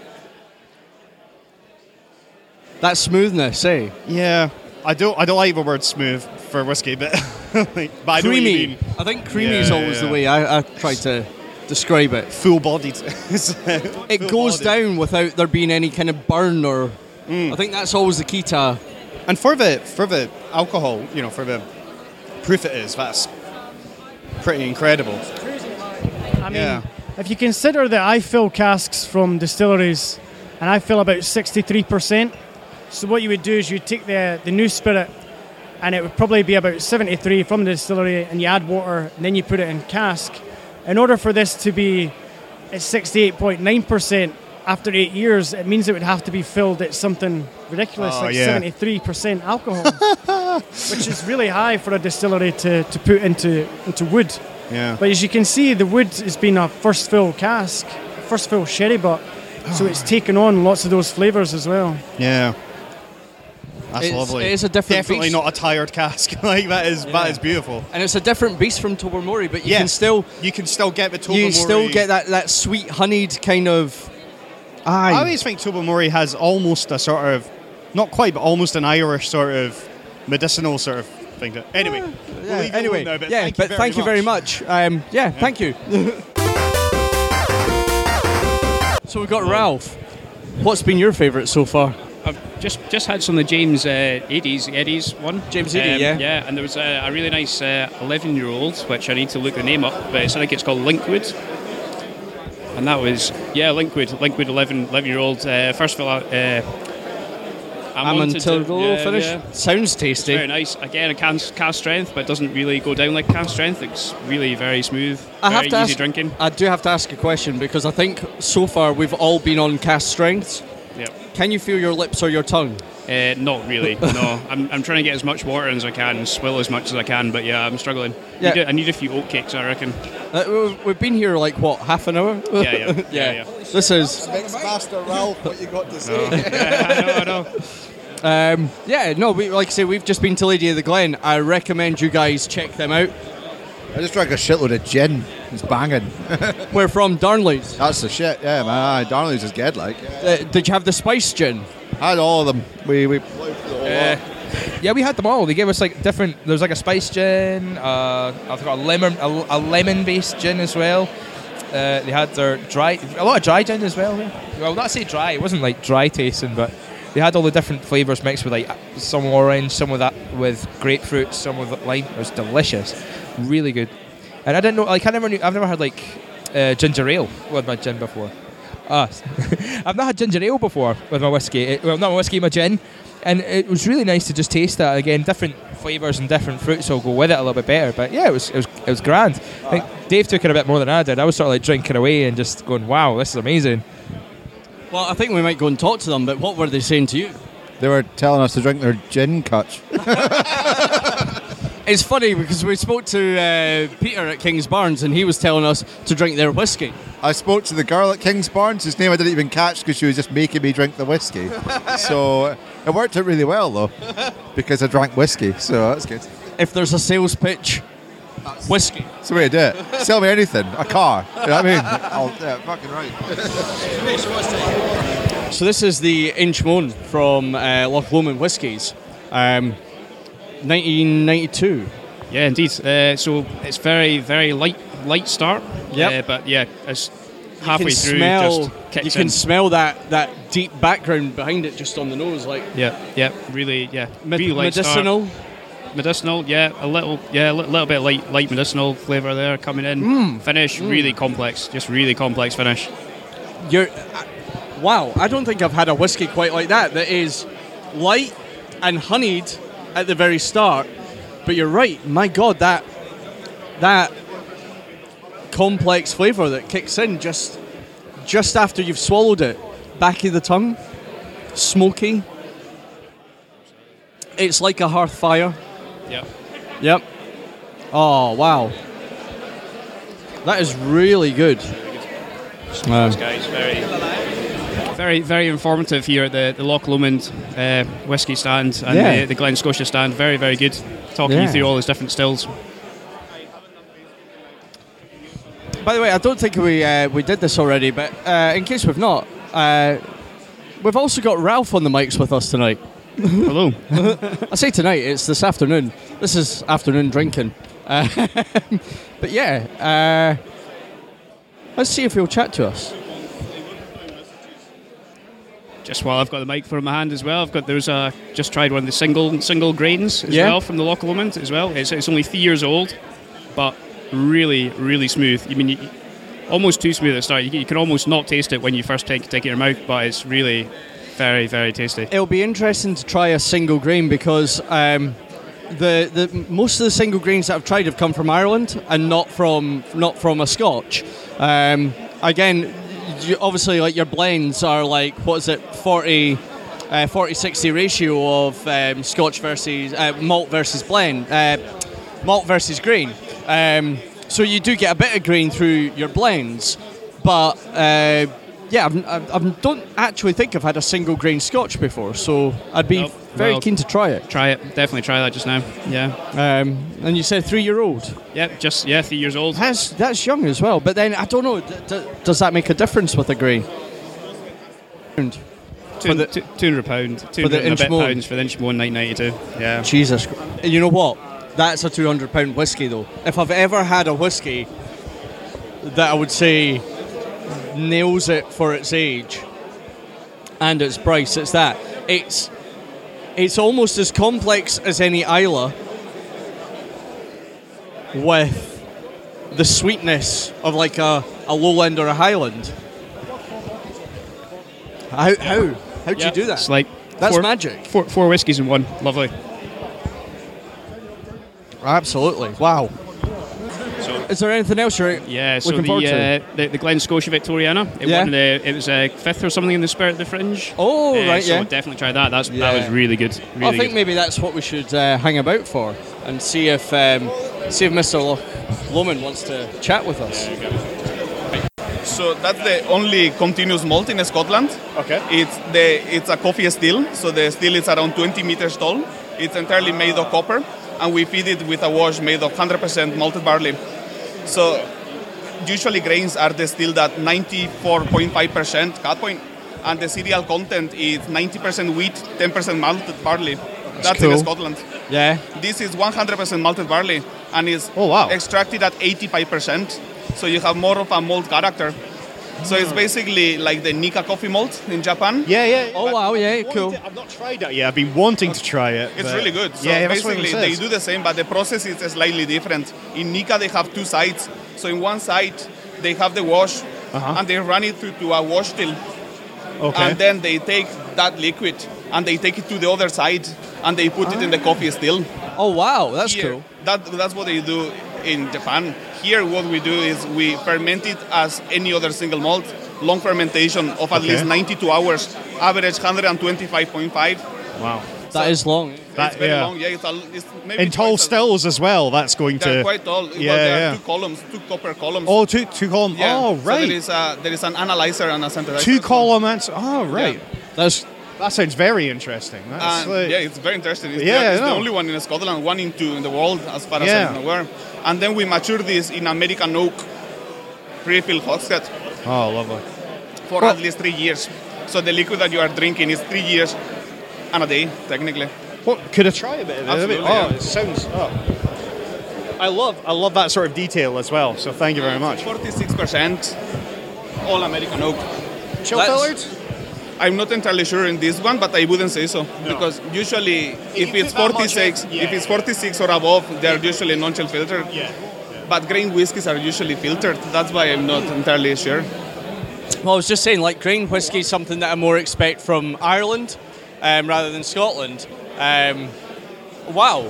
That smoothness, eh? Yeah, I don't like the word smooth for whiskey, but but I know what you mean. I think creamy is always the way I try to describe it. Full-bodied. It goes down without there being any kind of burn or. I think that's always the key to. And for the alcohol, for the proof it is, that's pretty incredible. It's crazy. I mean, if you consider that I fill casks from distilleries, and I fill about 63%. So what you would do is you take the new spirit, and it would probably be about 73 from the distillery, and you add water, and then you put it in cask. In order for this to be at 68.9%, after 8 years, it means it would have to be filled at something ridiculous, 73% alcohol, which is really high for a distillery to put into wood. Yeah. But as you can see, the wood has been a first fill cask, first fill sherry butt, so it's taken on lots of those flavours as well. Yeah. That's lovely. It is a different Definitely beast. not a tired cask. Like that is beautiful. And it's a different beast from Tobermory, but you can still get the Tobermory. You still get that sweet honeyed kind of. I always think Tobermory has almost a sort of, not quite, but almost an Irish sort of medicinal sort of thing. Anyway, we'll leave it alone now, but thank you very much. Thank you. So we've got Ralph. What's been your favourite so far? I've just had some of the James Eddie's one. James Eddie, yeah. Yeah, and there was a really nice 11-year-old, which I need to look the name up, but I think it's called Linkwood. And that was, Linkwood 11-year-old. First of all, Amontillado finish. Yeah. Sounds tasty. It's very nice. Again, a cast strength, but it doesn't really go down like cast strength. It's really very smooth, easy drinking. I do have to ask a question, because I think so far we've all been on cast strengths. Yeah. Can you feel your lips or your tongue? Not really, no. I'm trying to get as much water as I can and swill as much as I can, but I'm struggling. Yeah. I need a few oat cakes, I reckon. We've been here half an hour? Yeah. This is... Master Ralph, what you got to say? I know. Like I say, we've just been to Lady of the Glen. I recommend you guys check them out. I just drank a shitload of gin. It's banging. We're from Darnley's. That's the shit, yeah, man. Darnley's is good, like. Did you have the spice gin? I had all of them. We we had them all. They gave us different. There was a spice gin. I forgot a lemon-based gin as well. They had a lot of dry gin as well. Well, not say dry. It wasn't dry tasting, but they had all the different flavours mixed with some orange, some with grapefruit, some with lime. It was delicious, really good. And I didn't know. I've never had ginger ale with my gin before. I've not had ginger ale before with my whiskey. Not my whiskey, my gin. And it was really nice to just taste that. Again, different flavours and different fruits will go with it a little bit better. But yeah, it was grand. I think Dave took it a bit more than I did. I was sort of drinking away and just going, wow, this is amazing. Well, I think we might go and talk to them, but what were they saying to you? They were telling us to drink their gin cutch. It's funny because we spoke to Peter at King's Barnes and he was telling us to drink their whiskey. I spoke to the girl at King's Barnes, whose name I didn't even catch because she was just making me drink the whiskey. So it worked out really well, though, because I drank whiskey, so that's good. If there's a sales pitch, whiskey. That's the way to do it. Sell me anything. A car. You know what I mean? Fucking right. So this is the Inchmone from Loch Lomond Whiskies. 1992. Yeah, indeed. So it's very, very light start. Yeah, but it's halfway through. You can smell that deep background behind it just on the nose, really light medicinal. Start. Medicinal, a little bit light medicinal flavour there coming in. Finish really complex, just really complex finish. Wow, I don't think I've had a whiskey quite like that. That is light and honeyed at the very start, but you're right. My God, that complex flavour that kicks in just after you've swallowed it, back of the tongue, smoky. It's like a hearth fire. Yep. Oh wow, that is really good. Those guys, very, very informative here at the Loch Lomond whisky stand and the Glen Scotia stand. Very, very good. Talking you through all those different stills. By the way, I don't think we did this already, but in case we've not, we've also got Ralph on the mics with us tonight. Hello. I say tonight, it's this afternoon. This is afternoon drinking. But let's see if he'll chat to us. Just while I've got the mic for my hand as well, just tried one of the single grains as well from the Loch Lomond as well. It's only 3 years old, but really, really smooth. I mean, almost too smooth at the start. You can almost not taste it when you first take it in your mouth, but it's really very, very tasty. It'll be interesting to try a single grain because the most of the single grains that I've tried have come from Ireland and not from a Scotch. Again, obviously, like your blends are like, what is it, 40-60 ratio of Scotch versus malt versus blend, malt versus grain. So you do get a bit of grain through your blends, but I don't actually think I've had a single grain Scotch before, so I'd be very keen to try it. Try it, definitely try that just now. Yeah. And you said 3-year-old. Yeah, 3 years old. That's young as well. But then I don't know. Does that make a difference with the grain? £200, £200 for the Inchmore pounds for the Inchmore 992. Yeah. Jesus, you know what? That's a £200 whiskey though. If I've ever had a whiskey that I would say nails it for its age and its price, it's that. It's almost as complex as any Islay, with the sweetness of like a lowland or a highland. How do you do that? It's like that's magic. Four whiskies in one. Lovely. Absolutely. Wow. So, is there anything else you're looking forward to? The Glen Scotia Victoriana. It was 5th or something in the Spirit of the Fringe. Oh, right, so definitely try that. That was really good. Really I think maybe that's what we should hang about for and see if Mr. Lomond wants to chat with us. So that's the only continuous malt in Scotland. Okay. It's a coffee still. So the still is around 20 meters tall. It's entirely made of copper, and we feed it with a wash made of 100% malted barley. So usually grains are distilled at 94.5% cut point, and the cereal content is 90% wheat, 10% malted barley. That's cool. In Scotland. Yeah. This is 100% malted barley and is extracted at 85%. So you have more of a malt character. So it's basically like the Nikka coffee malt in Japan. Yeah. Oh wow, yeah, cool. I've not tried that yet. I've been wanting to try it. It's really good. So basically they do the same, but the process is slightly different. In Nikka they have two sides. So in one side they have the wash and they run it to a wash still. Okay. And then they take that liquid and they take it to the other side and they put it in the coffee still. Oh wow, that's cool. That's what they do in Japan. Here what we do is we ferment it as any other single malt, long fermentation of at least 92 hours, average 125.5. Wow. That is long. It's very long, It's maybe in tall stills as well, that's going to... They're quite tall. There are 2 columns, 2 copper columns. Oh, two columns. Yeah. Oh, right. So there is an analyzer and a synthesizer. 2 columns. Oh, right. Yeah. That sounds very interesting. It's very interesting. It's the only one in Scotland, 1 in 2 in the world, as far as I'm aware. And then we mature this in American oak pre-filled hogshead. Oh, lovely. For at least 3 years. So the liquid that you are drinking is 3 years and a day, technically. Could I try a bit of it? Absolutely. It sounds... I love that sort of detail as well, so thank you very much. 46% all American oak. Chill filtered? I'm not entirely sure in this one, but I wouldn't say so. No. Because usually if it's 46 or above, they're usually non-chill filtered. Yeah. But grain whiskies are usually filtered. That's why I'm not entirely sure. Well, I was just saying, like, grain whiskey is something that I more expect from Ireland rather than Scotland. Wow,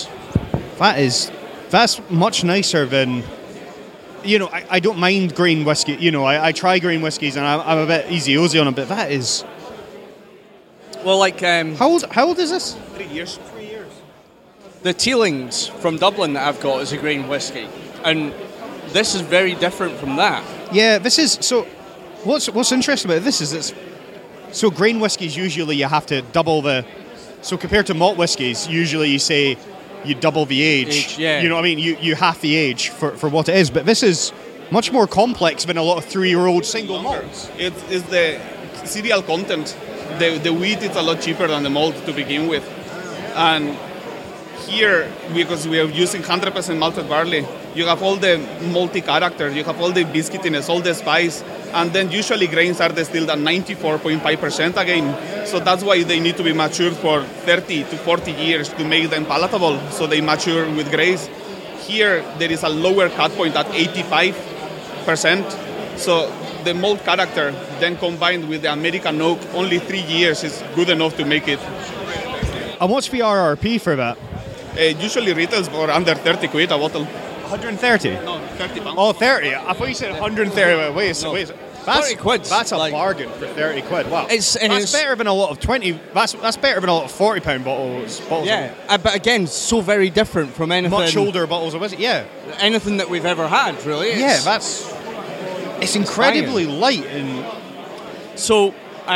that's much nicer than... I don't mind grain whiskey. I try grain whiskies and I'm a bit easy-ozy on them, but that is... Well, like... How old is this? 3 years. The Teelings from Dublin that I've got is a grain whiskey. And this is very different from that. Yeah, this is... So, what's interesting about this is so grain whiskies, usually you have to double the... So compared to malt whiskies, usually you say... You double the age. Yeah. You know what I mean? You half the age for what it is. But this is much more complex than a lot of 3-year-old single malts. It's the cereal content. The wheat is a lot cheaper than the malt to begin with. And here, because we are using 100% malted barley, you have all the malty character, you have all the biscuitiness, all the spice, and then usually grains are distilled at 94.5% again. So that's why they need to be matured for 30 to 40 years to make them palatable, so they mature with grace. Here, there is a lower cut point at 85%. So the malt character, then combined with the American oak, only 3 years is good enough to make it. And what's the RRP for that? Usually retails for under 30 quid a bottle. 130? No, 30 pounds. Oh, 30. I thought you said 130. Wait a second. 30 quid. That's a bargain for 30 quid. Wow. It's better than a lot of 20. That's better than a lot of 40 pound bottles. Yeah, but again, so very different from anything. Much older bottles of whiskey. Yeah. Anything that we've ever had, really. It's incredibly light and. So,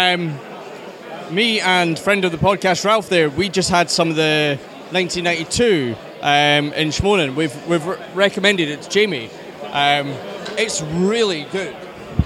me and friend of the podcast Ralph there, we just had some of the 1992 in Schmonen. We've recommended it to Jamie. It's really good.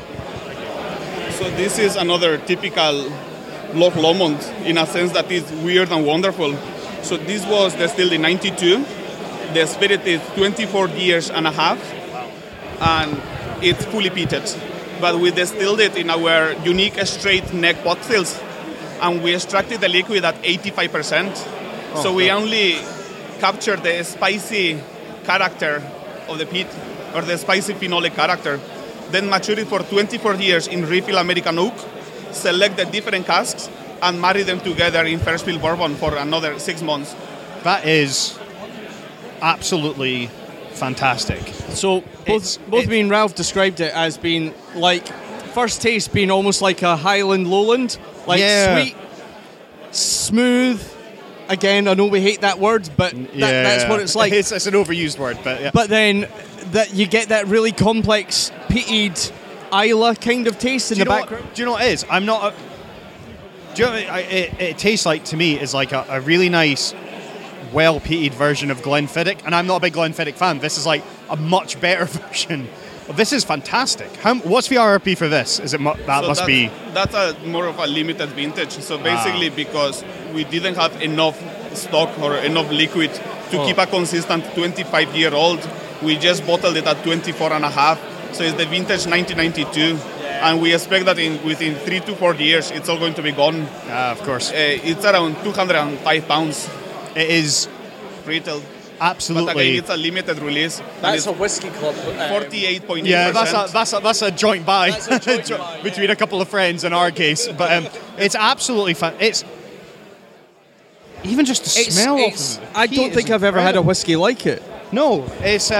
So this is another typical Loch Lomond in a sense that is weird and wonderful. So this was distilled in 92. The spirit is 24 years and a half, and it's fully peated. But we distilled it in our unique straight neck pot stills, and we extracted the liquid at 85%. So we only captured the spicy character of the peat, or the spicy phenolic character. Then mature it for 24 years in refill American oak, select the different casks, and marry them together in first fill bourbon for another 6 months. That is absolutely fantastic. So both me and Ralph described it as being like, first taste being almost like a Highland Lowland, like sweet, smooth. Again, I know we hate that word, but that's what it's like. It's an overused word, but yeah. But then that you get that really complex peated Islay kind of taste in the background. Do you know what it is? I'm not. Do you know what it tastes like to me? Is like a really nice, well peated version of Glenfiddich, and I'm not a big Glenfiddich fan. This is like a much better version. This is fantastic. What's the RRP for this? Is it that's a more of a limited vintage. So basically, because we didn't have enough stock or enough liquid to keep a consistent 25-year-old, we just bottled it at 24 and a half. So it's the vintage 1992, and we expect that within 3 to 4 years, it's all going to be gone. Of course. It's around 205 pounds. It is retail. Absolutely. But again, it's a limited release. That's a whiskey club. 48.8%. Yeah, that's a joint buy between a couple of friends in our case. But it's absolutely fun. It's even just the smell of it. I don't think I've ever had a whiskey like it. No, it's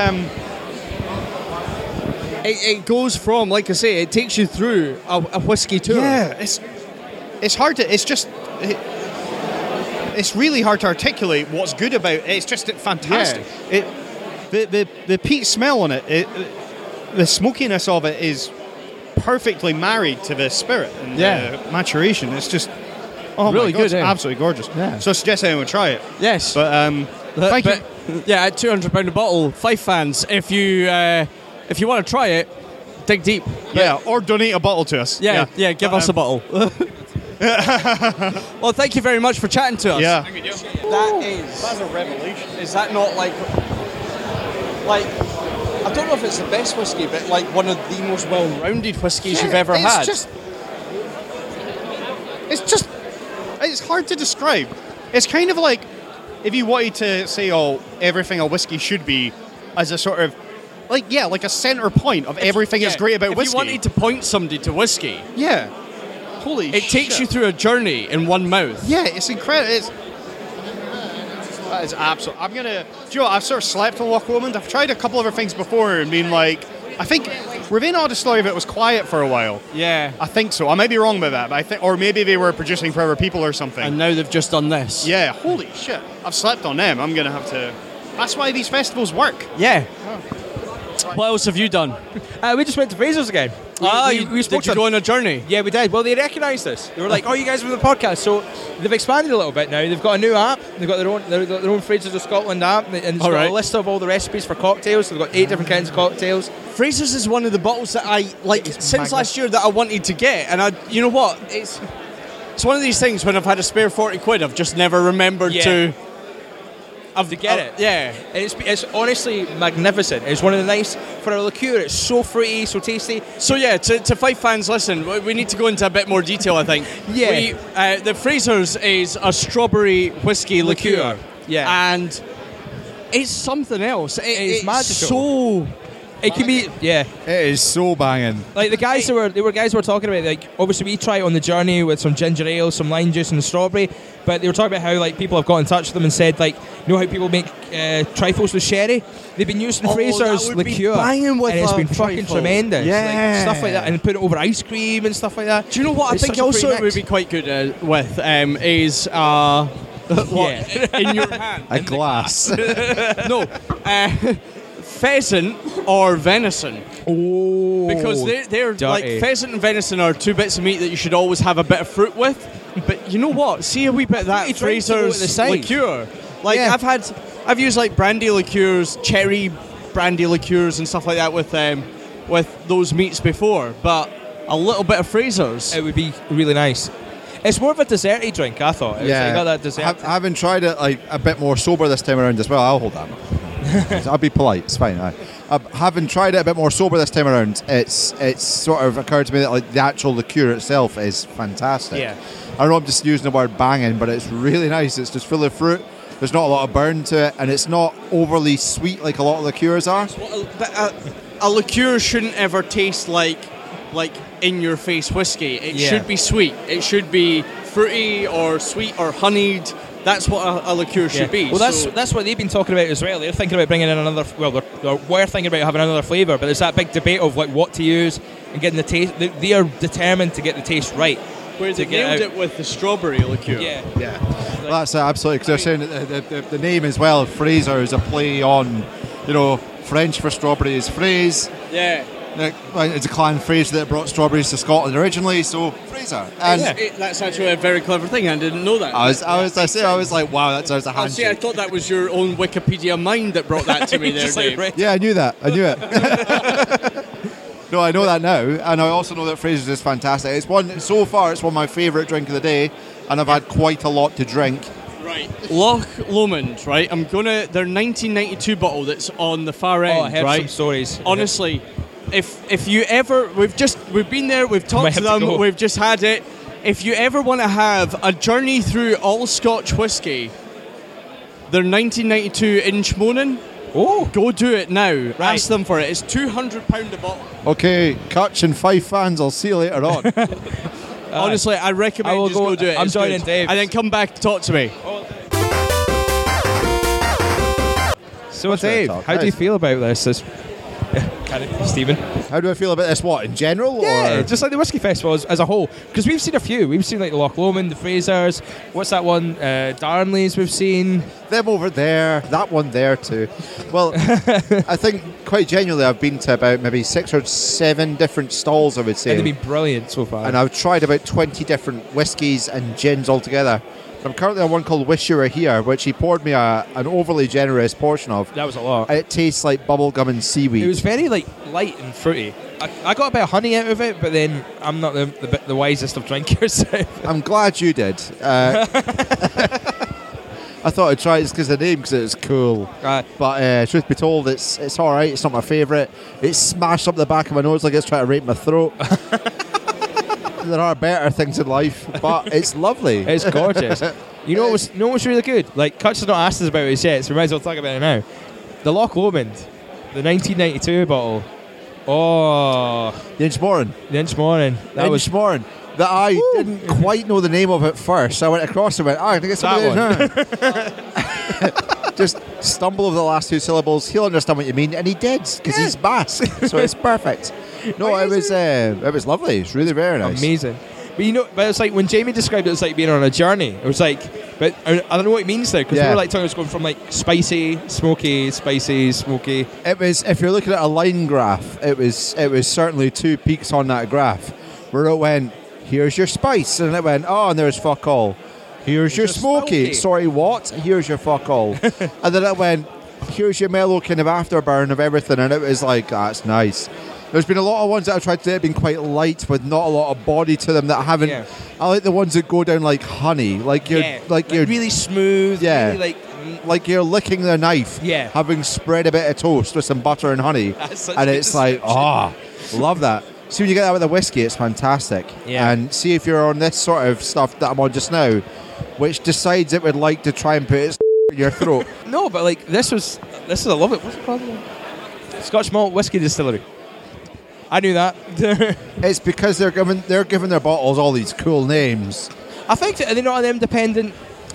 It goes from, like I say, it takes you through a whiskey tour. Yeah, it's hard to. It's just. It's really hard to articulate what's good about it. It's just fantastic. Yeah. The peat smell on it, the smokiness of it is perfectly married to the spirit and the maturation. It's just really good. Absolutely gorgeous. Yeah. So I suggest anyone would try it. Yes. But thank you. Yeah, at £200 a bottle, Fife fans, if you want to try it, dig deep. Yeah, or donate a bottle to us. Yeah, give us a bottle. Well, thank you very much for chatting to us. Yeah. That's a revelation. Is that not like I don't know if it's the best whiskey, but like one of the most well-rounded whiskies you've ever had? It's hard to describe. It's kind of like if you wanted to say, everything a whiskey should be, as a sort of like a center point of everything that's great about whiskey. If you wanted to point somebody to whiskey. Yeah. Holy shit. It takes you through a journey in one mouth. Yeah, it's incredible. That is absolute. Do you know what? I've sort of slept on Loch Lomond. I've tried a couple other things before and been like, I think Ravenna Distillery, it was quiet for a while. Yeah. I think so. I may be wrong about that, but or maybe they were producing for other people or something. And now they've just done this. Yeah, holy shit. I've slept on them. I'm going to have to. That's why these festivals work. Yeah. What else have you done? We just went to Fraser's again. We spoke to go on a journey? Yeah, we did. Well, they recognised us. They were like, you guys are from the podcast. So they've expanded a little bit now. They've got a new app. They've got their own Fraser's of Scotland app. And it's got a list of all the recipes for cocktails. So they've got 8 different kinds of cocktails. Fraser's is one of the bottles that I, since last year that I wanted to get. And you know what? It's one of these things when I've had a spare 40 quid, I've just never remembered to get it. Yeah. And it's honestly magnificent. It's one of the nice, for a liqueur, it's so fruity, so tasty. So yeah, to Fife fans, listen, we need to go into a bit more detail, I think. Yeah. The Fraser's is a strawberry whiskey liqueur. Yeah. And it's something else. It's magical. So It can be, yeah. It is so banging. Like the guys who were talking about, like, obviously we try it on the journey with some ginger ale, some lime juice, and strawberry. But they were talking about how like people have got in touch with them and said, like, you know how people make trifles with sherry? They've been using Fraser's liqueur, and it's been fucking tremendous. Yeah, like, stuff like that, and put it over ice cream and stuff like that. Do you know what I think also it would be quite good with is what in your hand? A glass. No, pheasant or venison. Oh, because they're dirty. like pheasant and venison are two bits of meat that you should always have a bit of fruit with. But you know what? See a wee bit of that Fraser's liqueur. Like I've used like brandy liqueurs, cherry brandy liqueurs and stuff like that with those meats before. But a little bit of Fraser's, it would be really nice. It's more of a desserty drink, I thought. I got that dessert. Having tried it like a bit more sober this time around as well, I'll hold that. I'll be polite. It's fine. Having tried it a bit more sober this time around, it's sort of occurred to me that like the actual liqueur itself is fantastic. Yeah. I know I'm just using the word banging, but it's really nice. It's just full of fruit. There's not a lot of burn to it, and it's not overly sweet like a lot of liqueurs are. A liqueur shouldn't ever taste like in-your-face whiskey. It should be sweet. It should be fruity or sweet or honeyed. That's what a liqueur should be. Well, that's what they've been talking about as well. They're thinking about bringing in another. Well, we're thinking about having another flavour, but there's that big debate of like what to use and getting the taste. They are determined to get the taste right. Where they nailed it with the strawberry liqueur. Yeah. Well, that's absolutely, because they're saying that the name as well, Fraser, is a play on, French for strawberry is fraise. Yeah. It's a clan Fraser that brought strawberries to Scotland originally, so Fraser. And that's actually a very clever thing. I didn't know that. I was like, wow, that sounds a handshake. See, I thought that was your own Wikipedia mind that brought that to me there, Dave. Yeah, I knew that. I knew it. No, I know that now, and I also know that Fraser's is fantastic. It's one of my favourite drink of the day, and I've had quite a lot to drink. Right, Loch Lomond, right? I'm gonna their 1992 bottle that's on the far end. Oh, I heard right? some stories. Honestly, if you ever, we've been there, we've talked to them, we've just had it. If you ever want to have a journey through all Scotch whiskey, their 1992 Inchmonin. Oh, go do it now. Right. Ask them for it. It's £200 a bottle. Okay, Kutch and Fife fans, I'll see you later on. Honestly, I recommend you just go do it. I'm joining Dave. And then come back to talk to me. So Dave, how do you feel about this? Stephen, how do I feel about this? What in general? Yeah, or? just like the Whiskey Festival as a whole. Because we've seen a few. We've seen like the Loch Lomond, the Frasers. What's that one? Darnley's. We've seen them over there. That one there too. Well, I think quite genuinely, I've been to about maybe 6 or 7 different stalls. I would say, and they've been brilliant so far. And I've tried about 20 different whiskies and gins altogether. I'm currently on one called Wish You Were Here, which he poured me an overly generous portion of. That was a lot. And it tastes like bubblegum and seaweed. It was very like light and fruity. I got a bit of honey out of it, but then I'm not the wisest of drinkers. I'm glad you did. I thought I'd try it just because of the name, because it was cool. But truth be told, it's all right. It's not my favourite. It's smashed up the back of my nose like it's trying to rape my throat. There are better things in life, but it's lovely. It's gorgeous. You know what's really good? Like, Kutch has not asked us about it yet, so we might as well talk about it now. The Loch Lomond, the 1992 bottle. Oh, the Inchmorin. That was Inchmorin. That I didn't quite know the name of it first. So I went across and went, I can get some of this. Just stumble over the last 2 syllables. He'll understand what you mean, and he did, because he's Basque, so it's perfect. No, it was lovely. It's really very nice. Amazing. But it's like when Jamie described it, it's like being on a journey. It was like, but I don't know what it means there, because we were like talking about going from like spicy, smoky, smoky. It was, if you're looking at a line graph, it was certainly 2 peaks on that graph, where it went, here's your spice, and it went, oh, and there's fuck all. Here's your smoky. Sorry, what? Here's your fuck all. And then it went, here's your mellow kind of afterburn of everything, and it was like, that's nice. There's been a lot of ones that I've tried today that have been quite light with not a lot of body to them that haven't. Yeah. I like the ones that go down like honey, like you're really smooth. Yeah, really like you're licking the knife. Yeah, having spread a bit of toast with some butter and honey, and it's like, love that. See, when you get that with a whiskey, it's fantastic. Yeah. And see if you're on this sort of stuff that I'm on just now, which decides it would like to try and put its in your throat. No, but like this is a lovely. What's it called? Scotch Malt Whiskey Distillery. I knew that. It's because they're giving their bottles all these cool names. I think they're not independent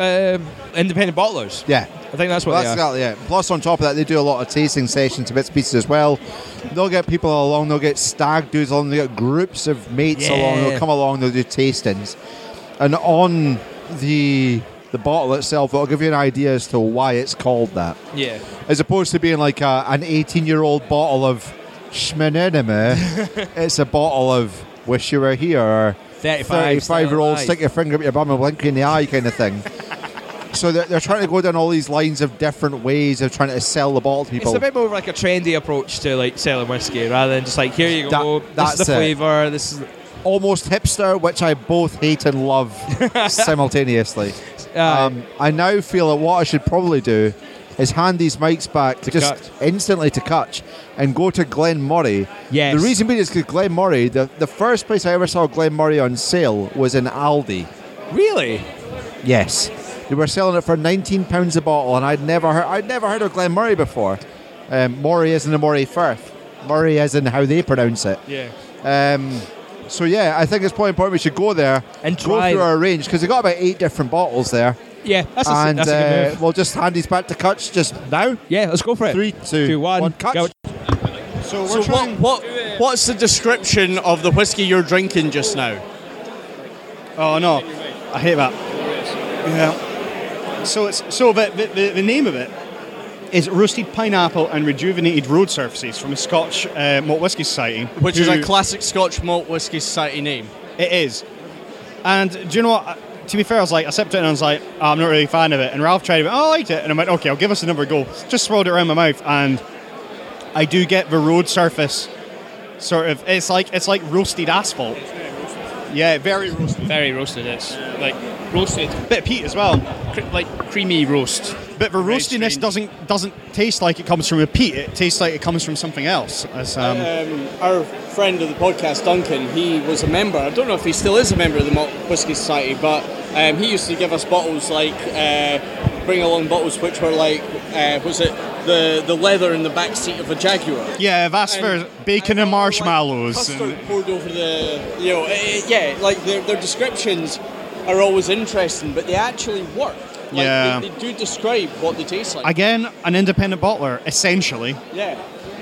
bottlers. Yeah. I think that's what they are. Exactly, yeah. Plus, on top of that, they do a lot of tasting sessions and bits and pieces as well. They'll get people along, they'll get stag dudes along, they'll get groups of mates along, they'll come along, they'll do tastings. And on the bottle itself, it'll give you an idea as to why it's called that. Yeah. As opposed to being like an 18-year-old bottle of Schmanenema, it's a bottle of Wish You Were Here, or 35-year-old Stick Your Finger up your bum and blink in the eye kind of thing. So they're trying to go down all these lines of different ways of trying to sell the bottle to people. It's a bit more like a trendy approach to like selling whiskey rather than just like, here you go, this is the flavour, this is... Almost hipster, which I both hate and love simultaneously. I now feel that what I should probably do is hand these mics back instantly to Kutch and go to Glen Moray. Yes. The reason being is because Glen Moray, the first place I ever saw Glen Moray on sale was in Aldi. Really? Yes. They were selling it for £19 a bottle, and I'd never heard of Glen Moray before. Moray as in the Moray Firth. Moray as in how they pronounce it. Yeah. So yeah, I think it's probably important we should go there and go through our range, because they've got about 8 different bottles there. Yeah, that's a good move. We'll just hand these back to Kutch just now. Yeah, let's go for it. 3, 2, 1, Kutch. Go. So what's the description of the whiskey you're drinking just now? Oh no, I hate that. Yeah. So the name of it is Roasted Pineapple and Rejuvenated Road Surfaces from the Scotch Malt Whisky Society. Which is a classic Scotch Malt Whisky Society name. It is. And do you know what? To be fair, I sipped it and I was like, oh, I'm not really a fan of it. And Ralph tried it, I liked it. And I went, okay, I'll give us another go. Just swirled it around my mouth, and I do get the road surface sort of, it's like roasted asphalt. Yeah, very roasted. Very roasted. It's like roasted. Bit of peat as well. Like creamy roast. But the roastiness doesn't taste like it comes from a peat. It tastes like it comes from something else. Our friend of the podcast, Duncan, he was a member. I don't know if he still is a member of the Malt Whisky Society, but he used to give us bottles like bring along bottles which were like was it the leather in the back seat of a Jaguar? Yeah, that's for bacon and marshmallows. Like custard poured over the like their descriptions are always interesting, but they actually work. Like they do describe what they taste like. Again, an independent bottler, essentially. Yeah.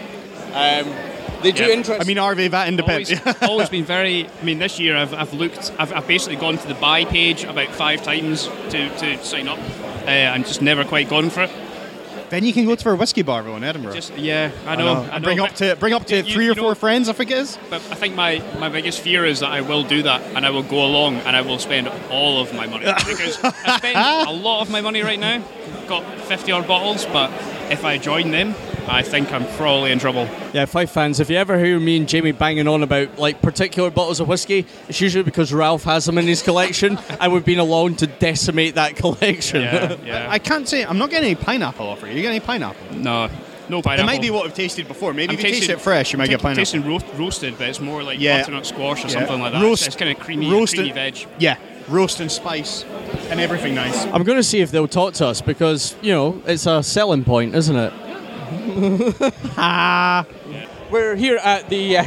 They do interesting. I mean, are they that independent? Always been very. I mean, this year I've basically gone to the buy page about 5 times to sign up, and just never quite gone for it. Then you can go to our whiskey bar though in Edinburgh. I know. And bring up to 3 or 4 friends, I think it is. But I think my biggest fear is that I will do that, and I will go along and I will spend all of my money, because I spend a lot of my money right now. I've got 50 odd bottles, but if I join them, I think I'm probably in trouble. Yeah, 5 fans. If you ever hear me and Jamie banging on about like particular bottles of whiskey, it's usually because Ralph has them in his collection, and we've been along to decimate that collection. Yeah. I can't say I'm not getting any pineapple offer. You get any pineapple? No pineapple. It might be what I've tasted before. Maybe if you taste it fresh, you might get pineapple. I'm tasting roasted, but it's more like butternut squash or something like that. It's kind of creamy veg. Yeah, roast and spice and everything nice. I'm going to see if they'll talk to us, because it's a selling point, isn't it? We're here at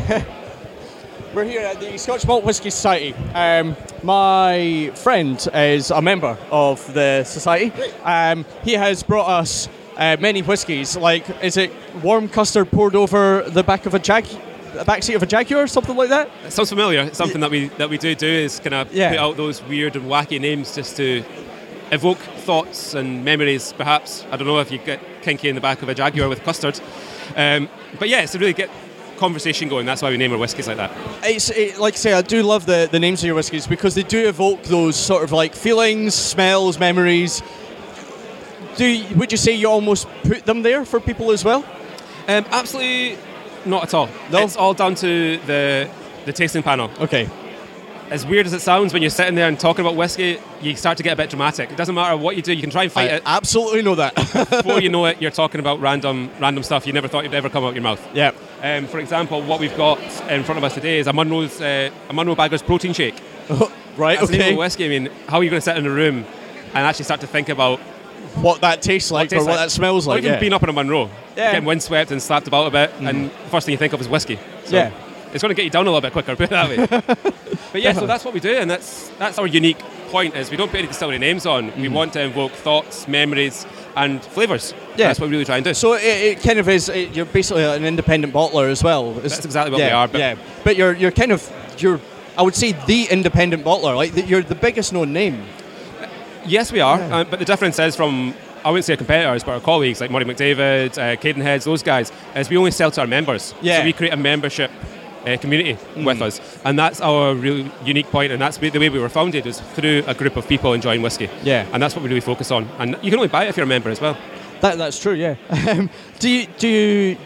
the Scotch Malt Whisky Society. My friend is a member of the society. He has brought us many whiskies. Like, is it warm custard poured over the back of a backseat of a Jaguar, something like that? It sounds familiar. It's something that we do is kind of put out those weird and wacky names just to evoke thoughts and memories, perhaps. I don't know if you get kinky in the back of a Jaguar with custard. But yeah, it's to really get conversation going. That's why we name our whiskies like that. Like I say, I do love the names of your whiskies, because they do evoke those sort of like feelings, smells, memories. Would you say you almost put them there for people as well? Absolutely not at all. No? It's all down to the tasting panel. Okay. As weird as it sounds, when you're sitting there and talking about whiskey, you start to get a bit dramatic. It doesn't matter what you do, you can try and fight it. Absolutely know that. Before you know it, you're talking about random stuff you never thought you'd ever come out your mouth. Yeah. For example, what we've got in front of us today is a Munro Bagger's protein shake. Right, That's okay. whiskey. I mean, how are you going to sit in a room and actually start to think about what that tastes like or what that smells like. Or even being up in a Munro, getting windswept and slapped about a bit, and the first thing you think of is whiskey. So it's going to get you down a little bit quicker, put it that way. But yeah, so that's what we do, and that's our unique point, is we don't put any distillery names on. We want to invoke thoughts, memories, and flavours. Yeah. That's what we really try and do. So it kind of is, you're basically an independent bottler as well. That's exactly what we are. But you're kind of, I would say, the independent bottler. Like, you're the biggest known name. Yes, we are. But the difference is from, I wouldn't say our competitors, but our colleagues like Murray McDavid, Cadenheads, those guys, is we only sell to our members. Yeah. So we create a membership community with us, and that's our really unique point, and that's the way we were founded, is through a group of people enjoying whiskey. Yeah. And that's what we really focus on, and you can only buy it if you're a member as well. That's true. Yeah. Do you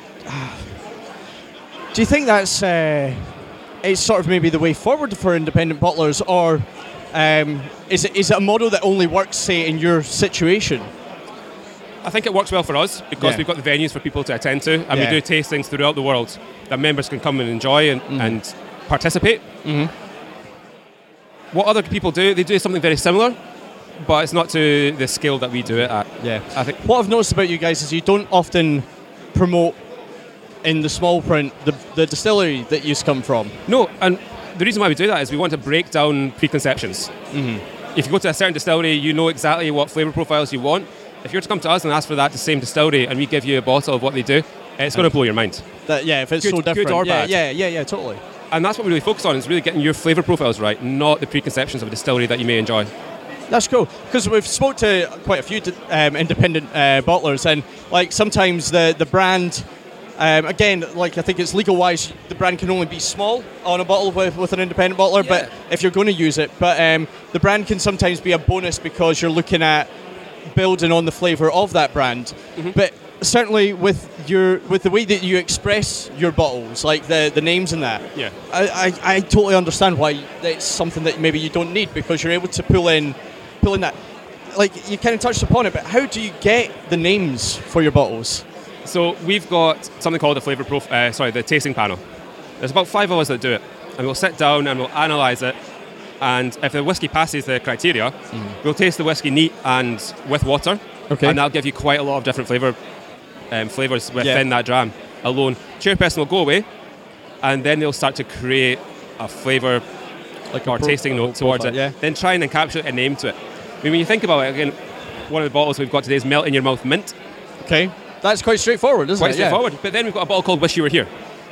think that's it's sort of maybe the way forward for independent bottlers, or is it a model that only works, say, in your situation? I think it works well for us because we've got the venues for people to attend to, and we do tastings throughout the world that members can come and enjoy and participate. What other people do, they do something very similar, but it's not to the scale that we do it at. Yeah, I think what I've noticed about you guys is you don't often promote in the small print the distillery that you come from. No, and the reason why we do that is we want to break down preconceptions. If you go to a certain distillery, you know exactly what flavour profiles you want. If you were to come to us and ask for that the same distillery, and we give you a bottle of what they do, it's going to blow your mind. If it's good, so different. Good or bad. Yeah, totally. And that's what we really focus on, is really getting your flavour profiles right, not the preconceptions of a distillery that you may enjoy. That's cool, because we've spoke to quite a few independent bottlers, and like sometimes the brand, again, like I think it's legal wise, the brand can only be small on a bottle with an independent bottler, but if you're going to use it, but the brand can sometimes be a bonus because you're looking at building on the flavour of that brand. But certainly with the way that you express your bottles, like the names and that, I totally understand why it's something that maybe you don't need, because you're able to pull in that. Like, you kind of touched upon it, but how do you get the names for your bottles? So we've got something called the tasting panel. There's about 5 of us that do it, and we'll sit down and we'll analyse it. And if the whiskey passes the criteria, we'll taste the whiskey neat and with water, and that'll give you quite a lot of different flavours within that dram alone. Chairperson will go away, and then they'll start to create a flavour or tasting note towards it. Then try and encapsulate a name to it. I mean, when you think about it, again, one of the bottles we've got today is Melt in Your Mouth Mint. Okay, that's quite straightforward, isn't it? Quite straightforward. But then we've got a bottle called Wish You Were Here.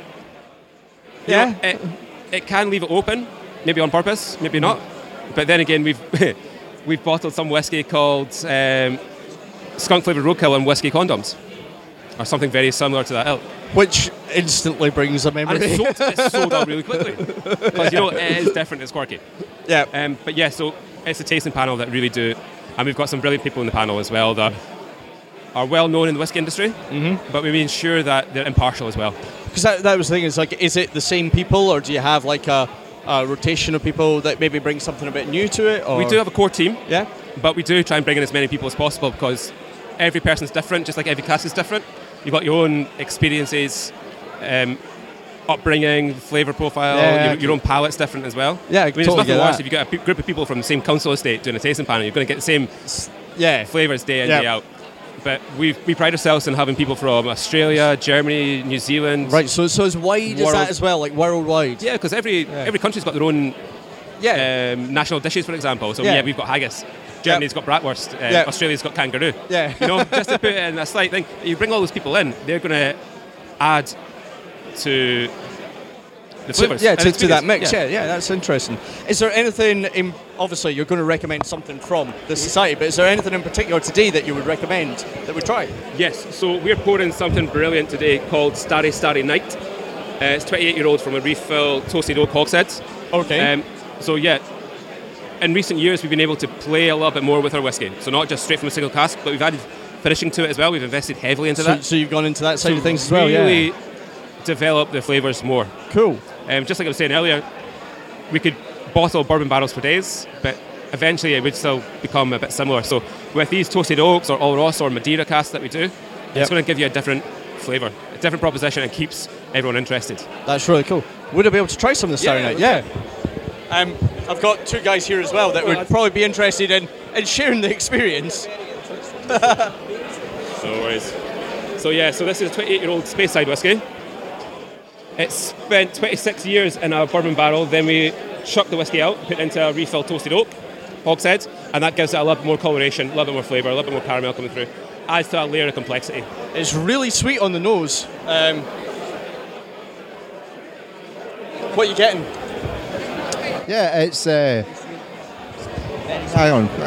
It can leave it open. Maybe on purpose, maybe not. But then again, we've bottled some whiskey called skunk flavoured roadkill and whiskey condoms, or something very similar to that ilk. Which instantly brings a memory. And it's sold out really quickly because it is different. It's quirky. Yeah. But yeah, so it's a tasting panel that really do, and we've got some brilliant people in the panel as well that are well known in the whiskey industry. But we ensure that they're impartial as well. Because that was the thing. Is like, is it the same people, or do you have like a rotation of people that maybe bring something a bit new to it? Or? We do have a core team, yeah, but we do try and bring in as many people as possible, because every person's different, just like every cask is different. You've got your own experiences, upbringing, flavour profile, your own palate's different as well. Yeah, I mean, totally there's nothing worse if you get a group of people from the same council estate doing a tasting panel, you're going to get the same flavours day in, day out. But we pride ourselves in having people from Australia, Germany, New Zealand. Right, so as wide as that as well, like worldwide. Yeah, because every country's got their own national dishes, for example. So we've got haggis. Germany's got bratwurst. Australia's got kangaroo. Yeah. Just to put it in a slight thing. You bring all those people in, they're going to add to the flavours. To that mix. Yeah, that's interesting. Is there anything, obviously you're going to recommend something from the society, but is there anything in particular today that you would recommend that we try? Yes, so we're pouring something brilliant today called Starry Starry Night. It's 28-year-old from a refill toasted oak hogsheads. Okay. In recent years we've been able to play a little bit more with our whiskey. So not just straight from a single cask, but we've added finishing to it as well. We've invested heavily into that. So you've gone into that side of things as well, really develop the flavours more. Cool. Just like I was saying earlier, we could bottle bourbon barrels for days, but eventually it would still become a bit similar. So with these toasted oaks or Oloroso or Madeira casks that we do, it's going to give you a different flavour, a different proposition, and keeps everyone interested. That's really cool. Would I be able to try some this Starry Night? Yeah. I've got 2 guys here as well that would probably be interested in sharing the experience. No worries. So this is a 28-year-old Speyside whiskey. It spent 26 years in a bourbon barrel, then we chuck the whiskey out, put it into a refilled toasted oak, hogshead, and that gives it a little bit more coloration, a little bit more flavour, a little bit more caramel coming through. Adds to that layer of complexity. It's really sweet on the nose. What are you getting? Yeah, it's... hang on.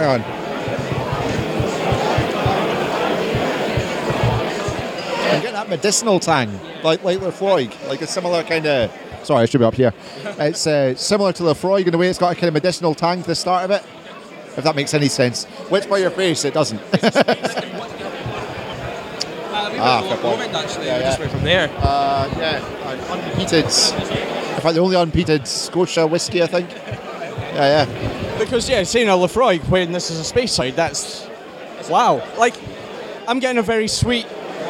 I'm getting that medicinal tang, like Lefroy, like a similar kind of... Sorry, I should be up here. It's similar to Lefroy in the way it's got a kind of medicinal tang to the start of it, if that makes any sense. Which by your face, it doesn't. Actually, just right from there. Unpeated. In fact, the only unpeated Scotia whiskey, I think. Yeah. Because, seeing a Lefroy when this is a Speyside, that's... Wow. Like, I'm getting a very sweet...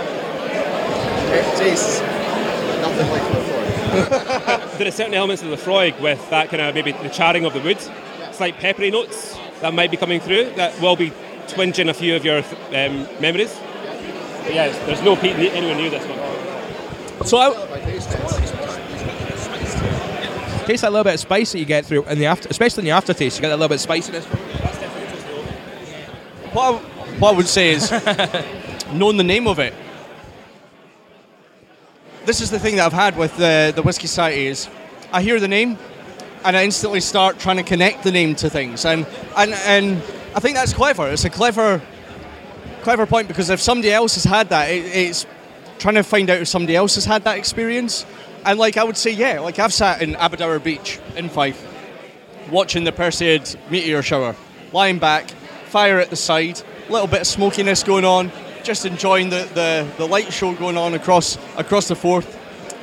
It tastes nothing like Lefroy. There are certain elements of Lefroy with that kind of maybe the charring of the wood, slight peppery notes that might be coming through that will be twinging a few of your memories. But there's no peat anywhere near this one. So taste that little bit of spice that you get through in the especially in the aftertaste. You get that little bit of spiciness. What I would say is, knowing the name of it. This is the thing that I've had with the Whisky Society is, I hear the name, and I instantly start trying to connect the name to things, and I think that's clever. It's a clever point, because if somebody else has had that, it's trying to find out if somebody else has had that experience. And like I would say, I've sat in Aberdour Beach in Fife, watching the Perseid meteor shower, lying back, fire at the side, a little bit of smokiness going on, just enjoying the light show going on across the Forth.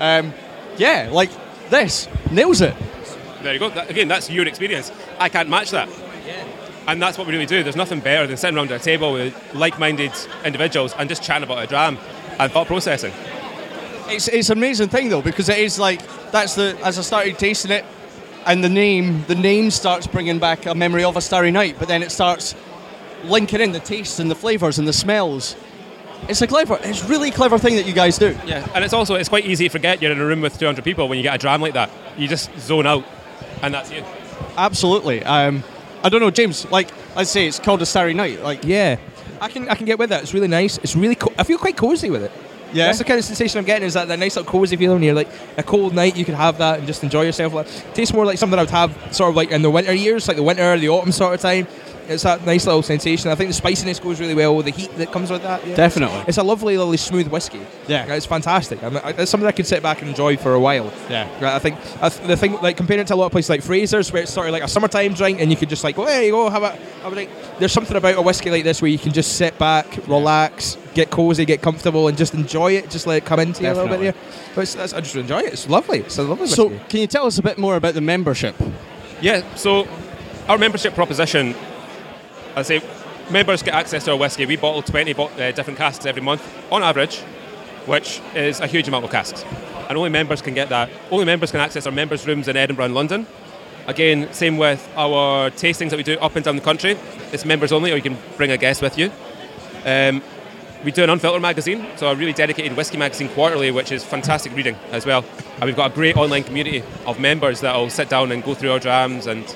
Like this nails it. There you go. Again, that's your experience. I can't match that. And that's what we really do. There's nothing better than sitting around a table with like-minded individuals and just chatting about a dram and thought processing. It's an amazing thing though, because it is like as I started tasting it, and the name starts bringing back a memory of a Starry Night, but then it starts linking in the tastes and the flavours and the smells. It's really clever thing that you guys do. Yeah, and it's quite easy to forget you're in a room with 200 people when you get a dram like that. You just zone out, and that's you. Absolutely. I don't know, James. Like I say, it's called a Starry Night. Like I can get with that. It's really nice. It's really. I feel quite cozy with it. Yeah, that's the kind of sensation I'm getting. Is that nice little cozy feeling? You're like a cold night, you could have that and just enjoy yourself. It tastes more like something I would have sort of like in the winter years, like the winter, the autumn sort of time. It's that nice little sensation. I think the spiciness goes really well with the heat that comes with that. Yeah. Definitely. It's a lovely smooth whiskey. Yeah. It's fantastic. It's something I could sit back and enjoy for a while. Yeah. I think the thing, like comparing it to a lot of places like Fraser's, where it's sort of like a summertime drink and you could just like, there you go, have a drink. There's something about a whiskey like this where you can just sit back, relax, get cozy, get comfortable, and just enjoy it. Just let it come into you a little bit there. But I just enjoy it. It's lovely. It's a lovely whiskey. So, can you tell us a bit more about the membership? Yeah. So, our membership proposition. I say members get access to our whiskey. We bottle 20 different casks every month on average, which is a huge amount of casks. And only members can get that. Only members can access our members' rooms in Edinburgh and London. Again, same with our tastings that we do up and down the country. It's members only, or you can bring a guest with you. We do an Unfiltered magazine, so a really dedicated whiskey magazine quarterly, which is fantastic reading as well. And we've got a great online community of members that will sit down and go through our drams and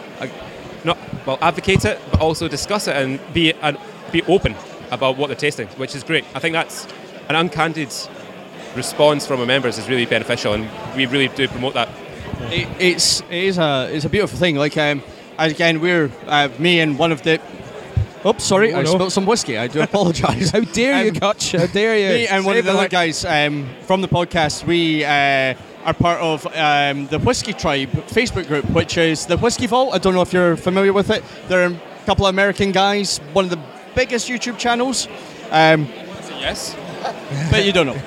advocate it, but also discuss it and be open about what they're tasting, which is great. I think that's an uncandid response from our members is really beneficial, and we really do promote that. It's a beautiful thing. Like again, we're me and one of the. Oh, sorry, I spilled some whiskey. I do apologise. How dare you, Gutch? How dare you? Me and one of the other guys from the podcast, we are part of the Whiskey Tribe Facebook group, which is the Whiskey Vault. I don't know if you're familiar with it. They're a couple of American guys, one of the biggest YouTube channels. Yes. But you don't know.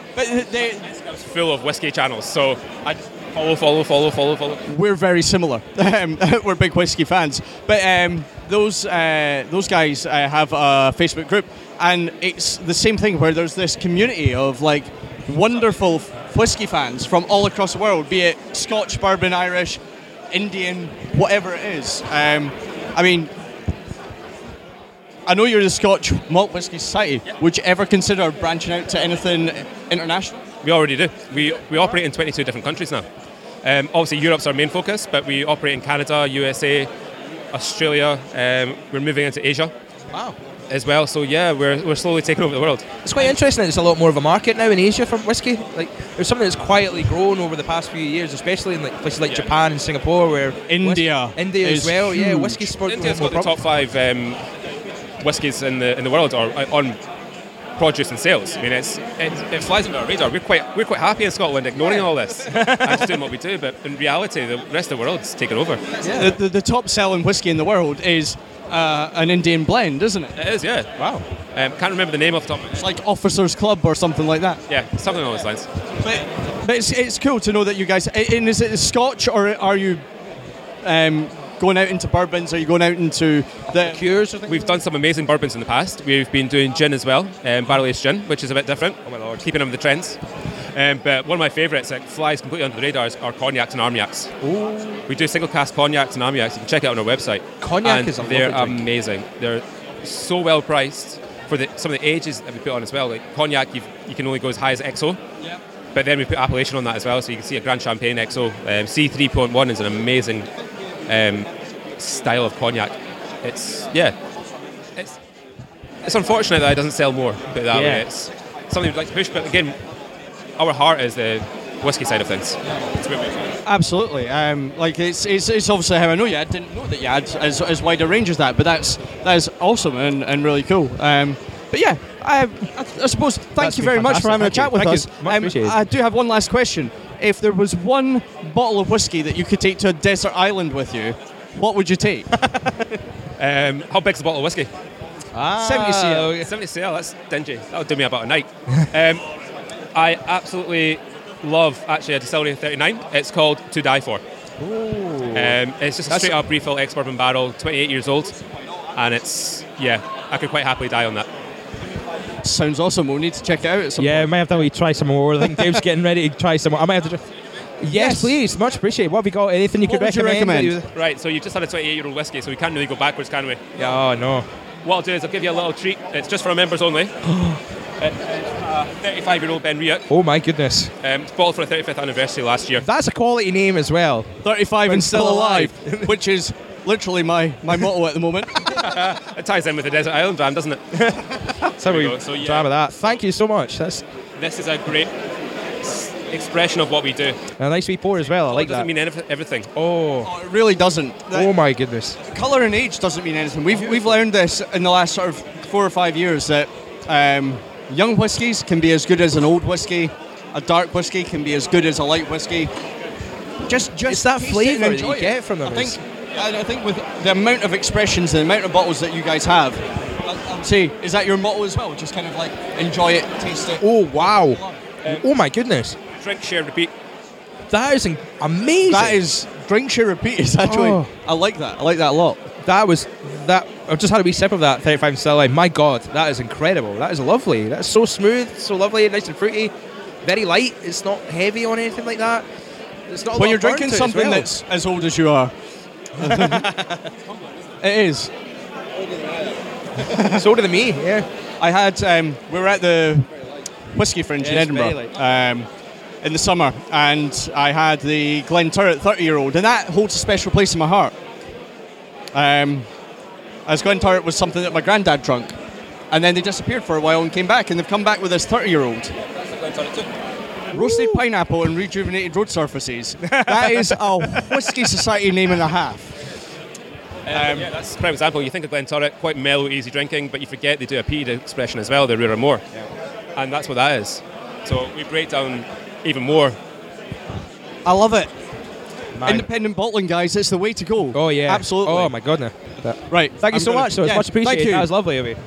It's full of whiskey channels, so I follow. We're very similar. We're big whiskey fans. But those guys have a Facebook group, and it's the same thing where there's this community of like wonderful whiskey fans from all across the world, be it Scotch, bourbon, Irish, Indian, whatever it is. I I know you're the Scotch Malt Whisky Society. Yeah. Would you ever consider branching out to anything international? We already do. We operate in 22 different countries now. Obviously, Europe's our main focus, but we operate in Canada, USA, Australia. We're moving into Asia. Wow. As well, so yeah, we're slowly taking over the world. It's quite interesting that there's a lot more of a market now in Asia for whiskey. Like, there's something that's quietly grown over the past few years, especially in like places like Japan and Singapore, where India as well. Huge. Yeah, whiskey sport. India's got the top 5 whiskies in the world, or on produce and sales. I mean, it flies under our radar. We're quite happy in Scotland, ignoring all this and just doing what we do. But in reality, the rest of the world's taken over. Yeah. The top selling whiskey in the world is an Indian blend, isn't it? It is, yeah. Wow. Can't remember the name off the top of my head. It's like Officers Club or something like that. Yeah, something along those lines. But it's cool to know that you guys. And is it Scotch, or are you going out into bourbons? Are you going out into the cures? We've done some amazing bourbons in the past. We've been doing gin as well, barrel-aged gin, which is a bit different. Oh my lord, keeping on with the trends. But one of my favourites that flies completely under the radar is our cognacs and armagnacs. Ooh. We do single cask cognacs and armagnacs. You can check it out on our website. Cognac and is they're amazing. They're so well priced for some of the ages that we put on as well. Like cognac, you can only go as high as XO. Yeah. But then we put appellation on that as well, so you can see a Grand Champagne XO. C3.1 is an amazing style of cognac. It's unfortunate that it doesn't sell more, put it that way. It's something we'd like to push, but again, our heart is the whiskey side of things. Absolutely. It's obviously how I know you. I didn't know that you had as wide a range as that, but that is awesome and really cool. But yeah, I suppose thank you very much for having a chat with us. I do have one last question. If there was one bottle of whiskey that you could take to a desert island with you, what would you take? How big's the bottle of whiskey? 70 cl. 70 cl, that's dingy. That'll do me about a night. I absolutely love actually a Distillery 39. It's called To Die For. It's just a straight up refill ex-bourbon barrel, 28 years old, and I could quite happily die on that. Sounds awesome. We'll need to check it out at some point. I might have to try some more. I think Dave's getting ready to try some more. I might have to Yes, please. Much appreciated. What have you got? Anything you could recommend? Right, so you just had a 28-year-old whiskey, so we can't really go backwards, can we? Yeah, oh, no. What I'll do is I'll give you a little treat. It's just for our members only. It's a 35-year-old Ben Riach. Oh, my goodness. It's bottled for the 35th anniversary last year. That's a quality name as well. 35 and still alive, which is literally my motto at the moment. It ties in with the Desert Island brand, doesn't it? So we drive with that. Thank you so much. This is a great expression of what we do. A nice wee pour as well. I like that. It doesn't mean everything. Oh, it really doesn't. Oh my goodness. Colour and age doesn't mean anything. We've learned this in the last sort of 4 or 5 years that young whiskies can be as good as an old whiskey. A dark whiskey can be as good as a light whiskey. Just it's that flavour that you get from them. I think with the amount of expressions and the amount of bottles that you guys have, I'd say, is that your motto as well? Just kind of like enjoy it, taste it. Oh wow! Oh my goodness! Drink, share, repeat. That is amazing. That is drink, share, repeat. Is actually I like that. I like that a lot. That was that. I've just had a wee sip of that 35 still alive. My God, that is incredible. That is lovely. That's so smooth, so lovely, nice and fruity, very light. It's not heavy on anything like that. It's not. When you're drinking something that's as old as you are. It is. So did me, yeah. I had we were at the Whiskey Fringe in Edinburgh in the summer, and I had the Glenturret 30-year-old, and that holds a special place in my heart. As Glenturret was something that my granddad drank, and then they disappeared for a while and came back, and they've come back with this 30-year-old. Roasted pineapple and rejuvenated road surfaces. That is a Whiskey Society name and a half. That's a prime example. You think of Glenturret, quite mellow, easy drinking, but you forget they do a peated expression as well, the Rura More. And that's what that is. So we break down even more. I love it. Independent bottling, guys, it's the way to go. Oh, yeah. Absolutely. Oh, my goodness. Right. Thank you so much. So it's much appreciated. Thank you. That was lovely of you.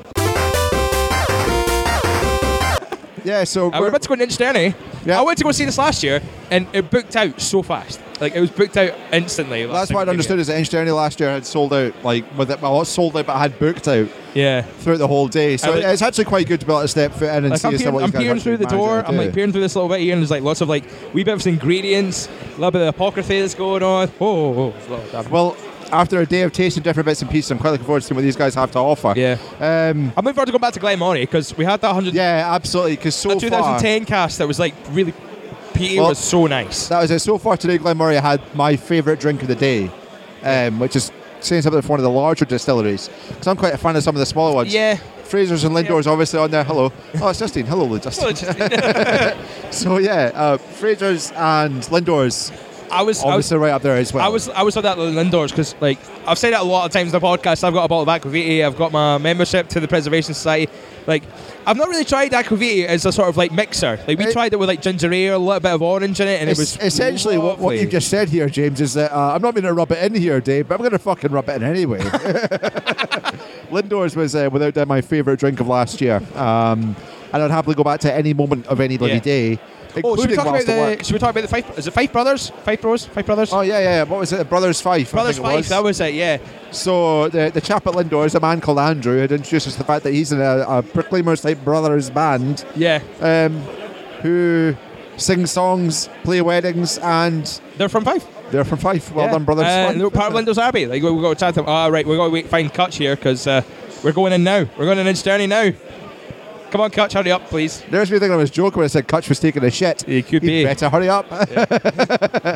Yeah, so we're about to go to Inchterny. Yeah. I went to go see this last year, and it booked out so fast. Like, it was booked out instantly. That's what I understood is that Inchterny last year had sold out, not sold out, but had booked out. Yeah. Throughout the whole day. So it's actually quite good to be able to step foot in and see what I'm peering through the door. I'm like peering through this little bit here, and there's like lots of like wee bits of ingredients, a little bit of apocryphy that's going on. Well, after a day of tasting different bits and pieces, I'm quite looking forward to seeing what these guys have to offer. Yeah. I'm looking forward to going back to Glenmorangie because we had that 100. Yeah, absolutely. Because so 2010 cast that was like really. PA was so nice. That was it. So far today, Glenmorangie had my favourite drink of the day, which is saying something for one of the larger distilleries. Because I'm quite a fan of some of the smaller ones. Yeah. Fraser's and Lindor's obviously on there. Hello. Oh, it's Justine. Hello, Justine. So yeah, Fraser's and Lindor's. I was right up there as well. I was on that Lindor's because, like, I've said it a lot of times in the podcast. I've got a bottle of Aquavit. I've got my membership to the Preservation Society. Like, I've not really tried Aquavit as a sort of like mixer. Like, we tried it with like ginger ale, a little bit of orange in it, and it was essentially what you've just said here, James. Is that I'm not going to rub it in here, Dave, but I'm going to fucking rub it in anyway. Lindor's was without doubt my favourite drink of last year, and I'd happily go back to any moment of any bloody day. Should we talk about the Fife? Is it Fife Brothers? Fife Bros? Fife Brothers? Oh yeah. What was it? Brothers Fife. Brothers Fife. That was it. Yeah. So the chap at Lindor's, a man called Andrew, had introduced us to the fact that he's in a Proclaimers type brothers band. Yeah. Who sing songs, play weddings, and they're from Fife. They're from Fife. Well done, Brothers Fife. They're part of Lindor's Abbey. Like, we've got to chat to them. Right, we've got to find Cutch here because we're going in now. We're going in Insterney now. Come on, Cutch, hurry up, please. There's me thinking I was joking when I said Cutch was taking a shit. He could be. Better hurry up. Yeah.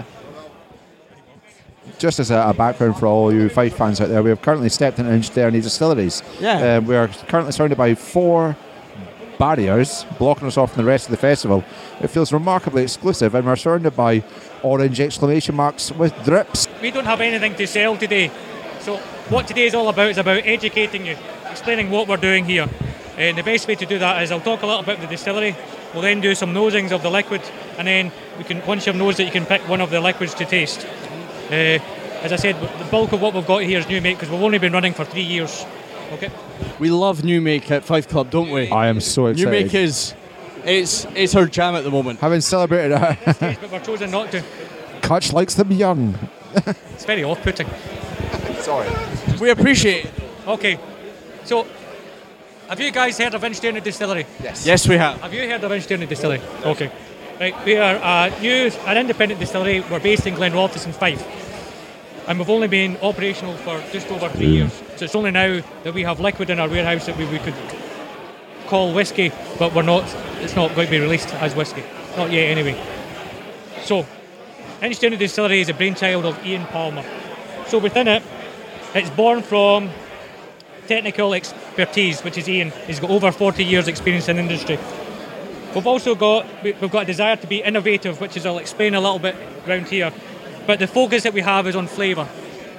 Just as a background for all you Fife fans out there, we have currently stepped into Insterney Distilleries. Yeah. We are currently surrounded by 4 barriers blocking us off from the rest of the festival. It feels remarkably exclusive, and we're surrounded by orange exclamation marks with drips. We don't have anything to sell today, so what today is all about is about educating you, explaining what we're doing here. And the best way to do that is I'll talk a little about the distillery, we'll then do some nosings of the liquid, and then we can, once you've nosed it, you can pick one of the liquids to taste. As I said, the bulk of what we've got here is new make because we've only been running for 3 years. Okay. We love new make at Fife Club, don't we? I am so excited. New make it's her jam at the moment. Having celebrated it, but we're choosing not to. Cutch likes them young. It's very off-putting. Sorry. We appreciate it. Okay, so have you guys heard of Insterney Distillery? Yes, we have. Have you heard of Insterney Distillery? Okay. Right, we are an independent distillery. We're based in Glenrothes in Fife. And we've only been operational for just over 3 years. So it's only now that we have liquid in our warehouse that we could call whiskey, but it's not going to be released as whiskey. Not yet anyway. So, Insterney Distillery is a brainchild of Ian Palmer. So within it, it's born from technical expertise, which is Ian. He's got over 40 years experience in the industry. We've also got a desire to be innovative, which is I'll explain a little bit around here. But the focus that we have is on flavour.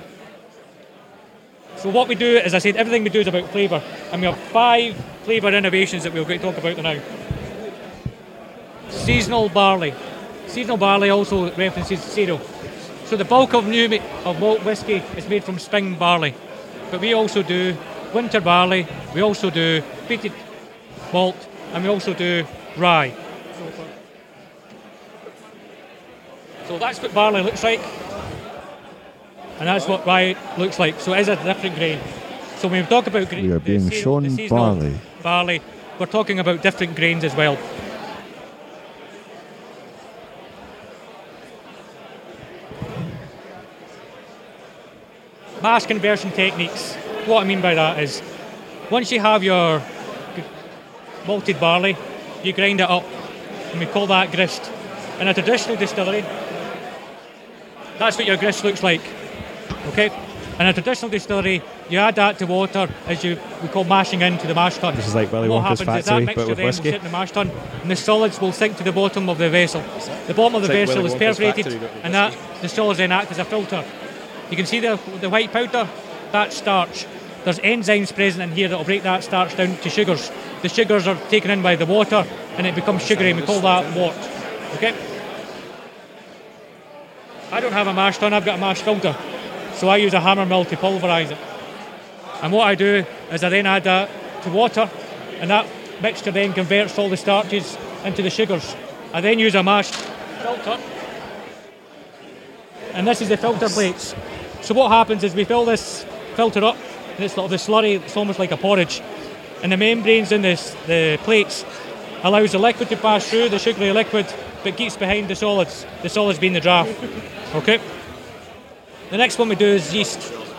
So what we do, as I said, everything we do is about flavour. And we have 5 flavour innovations that we're going to talk about now. Seasonal barley. Seasonal barley also references cereal. So the bulk of malt whisky is made from spring barley. But we also do winter barley, we also do peated malt, and we also do rye. So that's what barley looks like, and that's what rye looks like. So it is a different grain. So when we talk about we are being shown barley, we're talking about different grains as well. Mash conversion techniques. What I mean by that is, once you have your malted barley, you grind it up, and we call that grist. In a traditional distillery, that's what your grist looks like. Okay? In a traditional distillery, you add that to water as we call mashing into the mash tun. This is like Willy Wonka's factory, but with whiskey. Will sit in the mash tun, and the solids will sink to the bottom of the vessel. The bottom of the vessel is perforated, and the solids then act as a filter. You can see the white powder, that's starch. There's enzymes present in here that will break that starch down to sugars. The sugars are taken in by the water and it becomes sugary, and we call that wort. Okay? I don't have a mash tun, I've got a mash filter. So I use a hammer mill to pulverise it. And what I do is I then add that to water, and that mixture then converts all the starches into the sugars. I then use a mash filter, and this is the filter plates. So what happens is we fill this filter up, and it's like the slurry, it's almost like a porridge. And the membranes in the plates allows the liquid to pass through, the sugary liquid, but keeps behind the solids being the draft. Okay? The next one we do is yeast.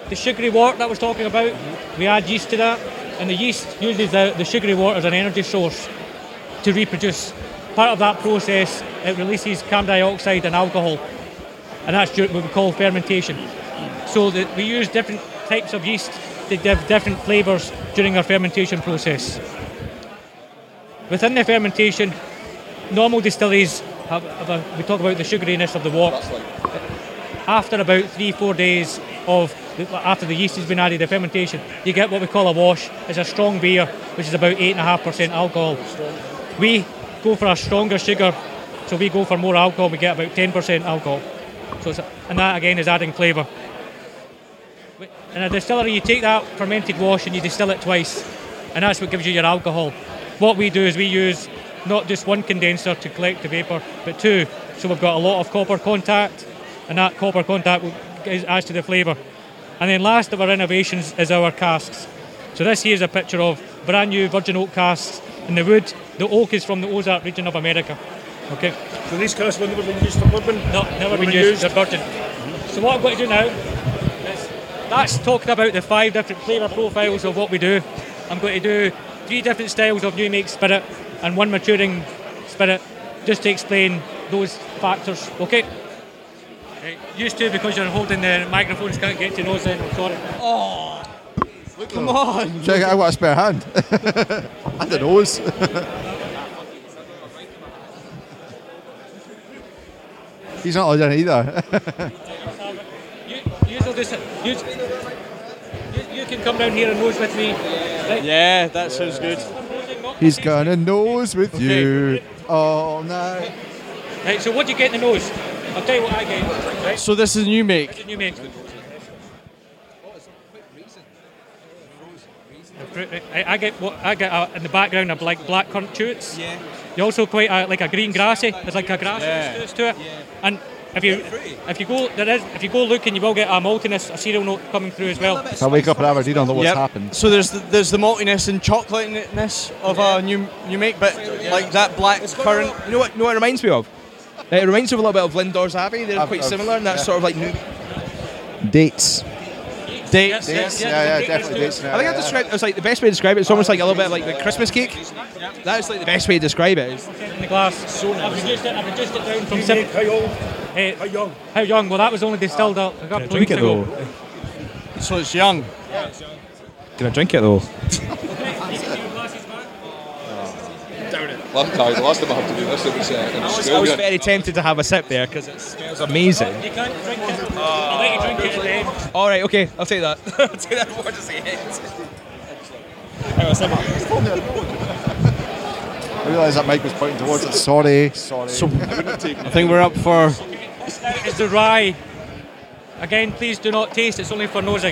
the sugary wort that I was talking about, we add yeast to that, and the yeast uses the sugary wort as an energy source to reproduce. Part of that process, it releases carbon dioxide and alcohol, and that's what we call fermentation. So we use different types of yeast to give different flavours during our fermentation process. Within the fermentation, normal distilleries we talk about the sugariness of the wort. After about 3-4 days after the yeast has been added to fermentation, you get what we call a wash. It's a strong beer, which is about 8.5% alcohol. We go for a stronger sugar, so we go for more alcohol. We get about 10% alcohol. And that again is adding flavour. In a distillery, you take that fermented wash and you distill it twice, and that's what gives you your alcohol. What we do is we use not just one condenser to collect the vapour, but two. So we've got a lot of copper contact, and that copper contact adds to the flavour. And then last of our innovations is our casks. So this here is a picture of brand new virgin oak casks, and the oak is from the Ozark region of America. Okay. So these casks have never been used for bourbon? No, never been used. They're virgin. So what I'm going to do now is that's talking about the 5 different flavour profiles of what we do. I'm going to do 3 different styles of new make spirit and 1 maturing spirit, just to explain those factors. Okay. Used to, because you're holding the microphones, can't get to nose in. I'm sorry. Oh, come on! Check it, I got a spare hand and a nose. He's not allowed in either. You can come down here and nose with me. Right? Yeah, that sounds good. He's gonna nose with you all night. Right, so what do you get in the nose? I'll tell you what I get. Right? So this is a new make. This is a new make. I get in the background of like black currant chutes. Yeah. You also quite like a green grassy. There's like a grassy to it. Yeah. And if you go looking, you will get a maltiness, a cereal note coming through as well. So I wake up in Aberdeen, I know what's happened. So there's the maltiness and chocolateness of a new make, but like that black currant. You know what it reminds me of? It reminds me of a little bit of Lindor's Abbey. They're quite similar, and that's sort of like new dates. Dates. Yeah, definitely dates. I think I described. It's like the best way to describe it. It's almost like a little bit like the Christmas cake. That's like the best way to describe it. In the glass. So nice. I've reduced it down from 7. How young? How young? Well, that was only distilled a couple of weeks ago. So it's young. Yeah, it's young. Can I drink it though? Last time I had to do this, it was I was very tempted to have a sip there because it smells amazing. You can't drink it. I'll let you drink it at the end. All right, okay, I'll take that. I'll take that before to say it. I realised that Mike was pointing towards it. Sorry. So I think we're up for. It's the rye. Again, please do not taste. It's only for nosing.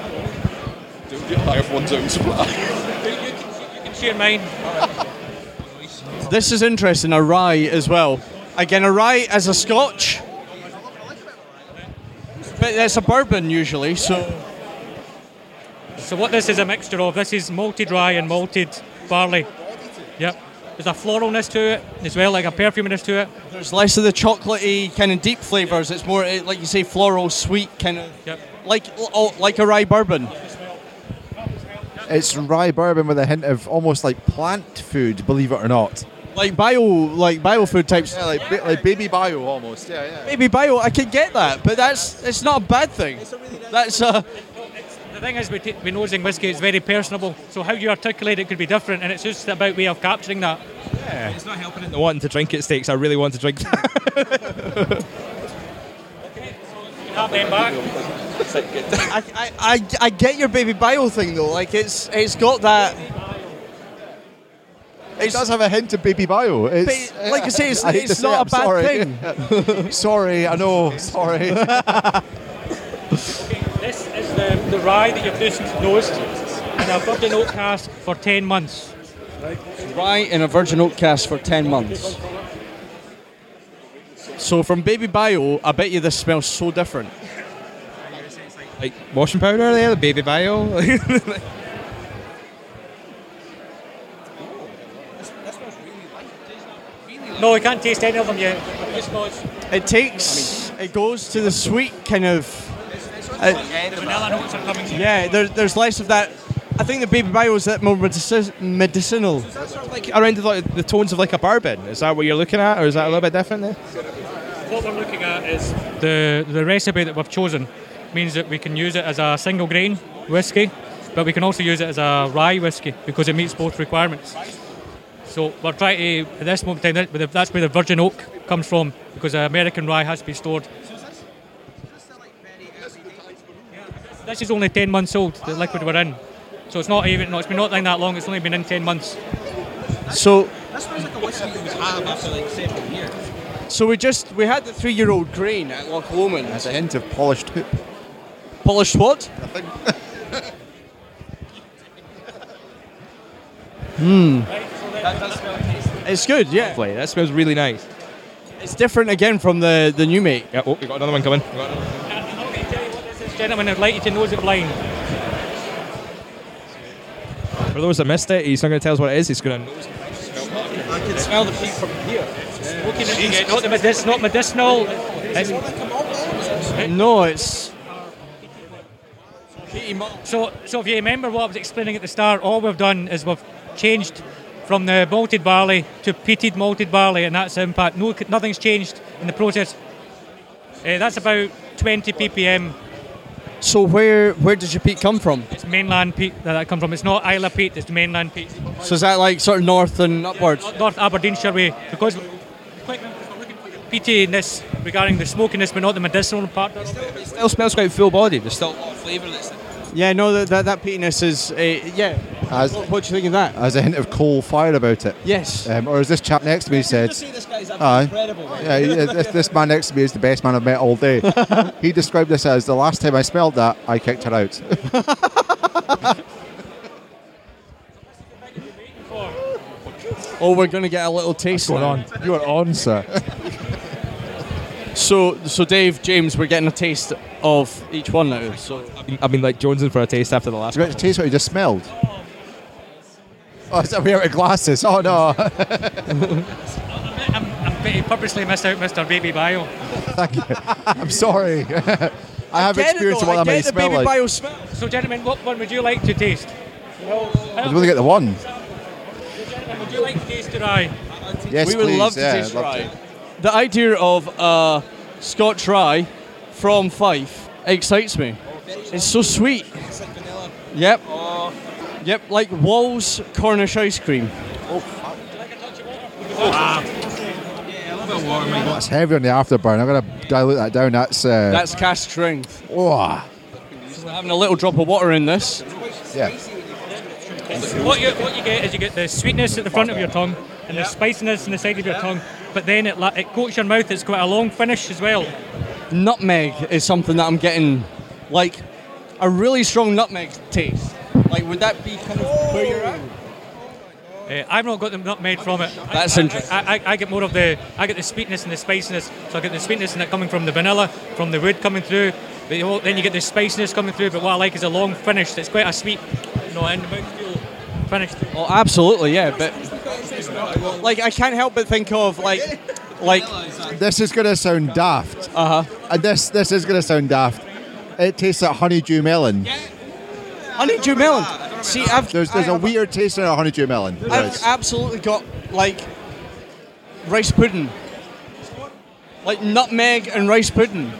I have 1 ounce of rye. You can share mine. This is interesting, a rye as well. Again, a rye as a Scotch, but it's a bourbon usually. So what this is a mixture of, this is malted rye and malted barley. Yep. There's a floralness to it as well, like a perfuminess to it. There's less of the chocolatey kind of deep flavours. It's more, like you say, floral, sweet kind of, like a rye bourbon. It's rye bourbon with a hint of almost like plant food, believe it or not. Like biofood types. Yeah, like baby bio almost. Yeah. Baby bio, I can get that, but it's not a bad thing. That's The thing is, with nosing whiskey, it's very personable. So how you articulate it could be different, and it's just about way of capturing that. Yeah. It's not helping in the wanting to drink it stakes. I really want to drink that. Okay, so you can have them back. I get your baby bio thing though. Like it's got that. It does have a hint of baby bio. It's, like I say, it's not a bad thing. Sorry, I know. Sorry. Okay, this is the rye that you've just nosed in a virgin oak cask for 10 months. Rye in a virgin oak cask for 10 months. So from baby bio, I bet you this smells so different. Like washing powder there, the baby bio. No, I can't taste any of them yet. It goes to the sweet kind of. vanilla notes are coming. Yeah, there's less of that. I think the Baby Bio is that more medicinal. Is that sort of like around the tones of like a bourbon? Is that what you're looking at, or is that a little bit different there? What we're looking at is the recipe that we've chosen means that we can use it as a single grain whiskey, but we can also use it as a rye whiskey because it meets both requirements. So we're trying to, at this moment in time, that's where the virgin oak comes from, because American rye has to be stored. This is only 10 months old, the liquid we're in. So it's not even, it's been not in that long, it's only been in 10 months. So that smells like a whiskey you would have after like several years. So we had the 3-year-old grain at Loch Lomond. Has a hint of polished hoop. Polished what? Nothing. That does smell tasty. It's good, yeah. Lovely. That smells really nice. It's different again from the new make. Yeah, oh, we got another one coming. I'm not going to tell you what this is, gentlemen. I'd like you to nose it blind. For those that missed it, he's not going to tell us what it is. He's going to nose it. I can smell the peat from here. Not medicinal. No, it's... So if you remember what I was explaining at the start, all we've done is we've changed from the malted barley to peated malted barley, and that's the impact. Nothing's changed in the process. That's about 20 ppm. So where does your peat come from? It's mainland peat that comes from. It's not Isla peat, it's mainland peat. So is that like sort of north and upwards? North Aberdeenshire way, because we're looking for the peatiness regarding the smokiness, but not the medicinal part. It still smells quite full bodied. There's still a lot of flavour that's in it. Yeah, no, that peatiness is, yeah. What do you think of that? Has a hint of coal fire about it. Yes. Or as this chap next to me said... This guy's incredible. This man next to me is the best man I've met all day. He described this as, the last time I smelled that, I kicked her out. Oh, we're going to get a little taste now. You are on, sir. So Dave, James, we're getting a taste of each one now. So I've been like jonesing for a taste after the last one. You got to taste what you just smelled. Oh, is that we out of glasses? Oh no. I'm purposely missed out Mr. Baby Bio. Thank you. I'm sorry. I have experience of what that might smell like. Bio smell. So gentlemen, what one would you like to taste? I was going to get the one. Gentlemen, would you like to taste the rye? Yes, we would please. love to taste rye. The idea of Scotch rye from Fife excites me. It's so sweet. It's like vanilla. Yep. Yep, like Wall's Cornish ice cream. Oh, that's heavy on the afterburn. I'm going to dilute that down. That's cask strength. Oh. So we're having a little drop of water in this. Yeah. What you get is you get the sweetness at the front of your tongue and the spiciness in the side of your tongue, but then it coats your mouth. It's got a long finish as well. Nutmeg is something that I'm getting, like a really strong nutmeg taste. Like, would that be kind of where you're at? I've not got the nutmeg from it. That's interesting. I get more of I get the sweetness and the spiciness. So I get the sweetness and it coming from the vanilla, from the wood coming through. But then you get the spiciness coming through. But what I like is a long finish. It's quite a sweet, in the mouthfeel finish. Oh, absolutely, yeah. But like, I can't help but think of like. This is going to sound daft. And this is going to sound daft. It tastes like honeydew melon. Honeydew melon. See, there's a weird taste in a honeydew melon. I've absolutely got like rice pudding, like nutmeg and rice pudding.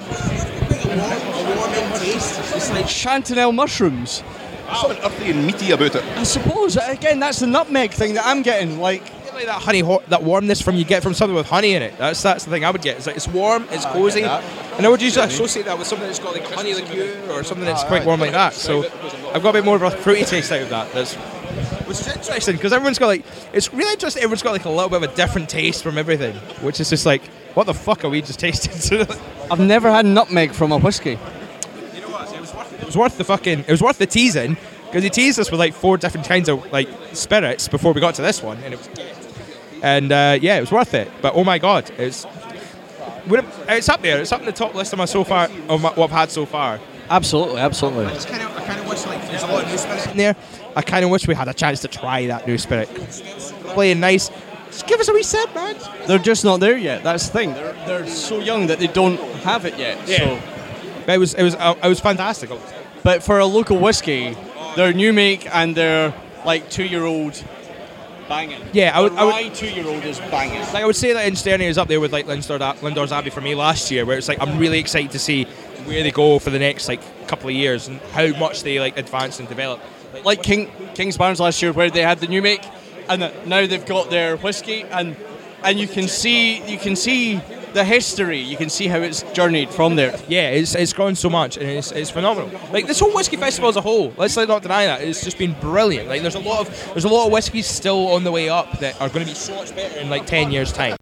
It's like chanterelle mushrooms. Something earthy and meaty about it. I suppose again that's the nutmeg thing that I'm getting. Like that honey, that warmness you get from something with honey in it. That's the thing I would get. It's like it's warm, it's cozy, and I would usually associate that with something that's got like honey liqueur or something that's quite warm like that. So I've got a bit more of a fruity taste out of that. Which is interesting because everyone's got like, it's really interesting. Everyone's got like a little bit of a different taste from everything, which is just like, what the fuck are we just tasting? I've never had nutmeg from a whiskey. You know what? It was worth the teasing. Because he teased us with like 4 different kinds of like spirits before we got to this one, and it was worth it. But oh my god, it's up there. It's up in the top list of what I've had so far. Absolutely. I kind of wish like there's a lot of new spirits in there. I kind of wish we had a chance to try that new spirit. Playing nice. Just give us a wee sip, man. They're just not there yet. That's the thing. They're so young that they don't have it yet. Yeah. So. But it was fantastic. But for a local whiskey, their new make and their like 2-year-old banging. Yeah, I would 2-year-old is banging. Like I would say that Insterni is up there with like Lindor's Abbey for me last year, where it's like I'm really excited to see where they go for the next like couple of years and how much they like advance and develop. Like King's Barns last year, where they had the new make, and now they've got their whiskey, and you can see the history. You can see how it's journeyed from there. Yeah, it's grown so much, and it's phenomenal. Like this whole whiskey festival as a whole, let's not deny that it's just been brilliant. Like there's a lot of whiskeys still on the way up that are going to be so much better in like 10 years' time.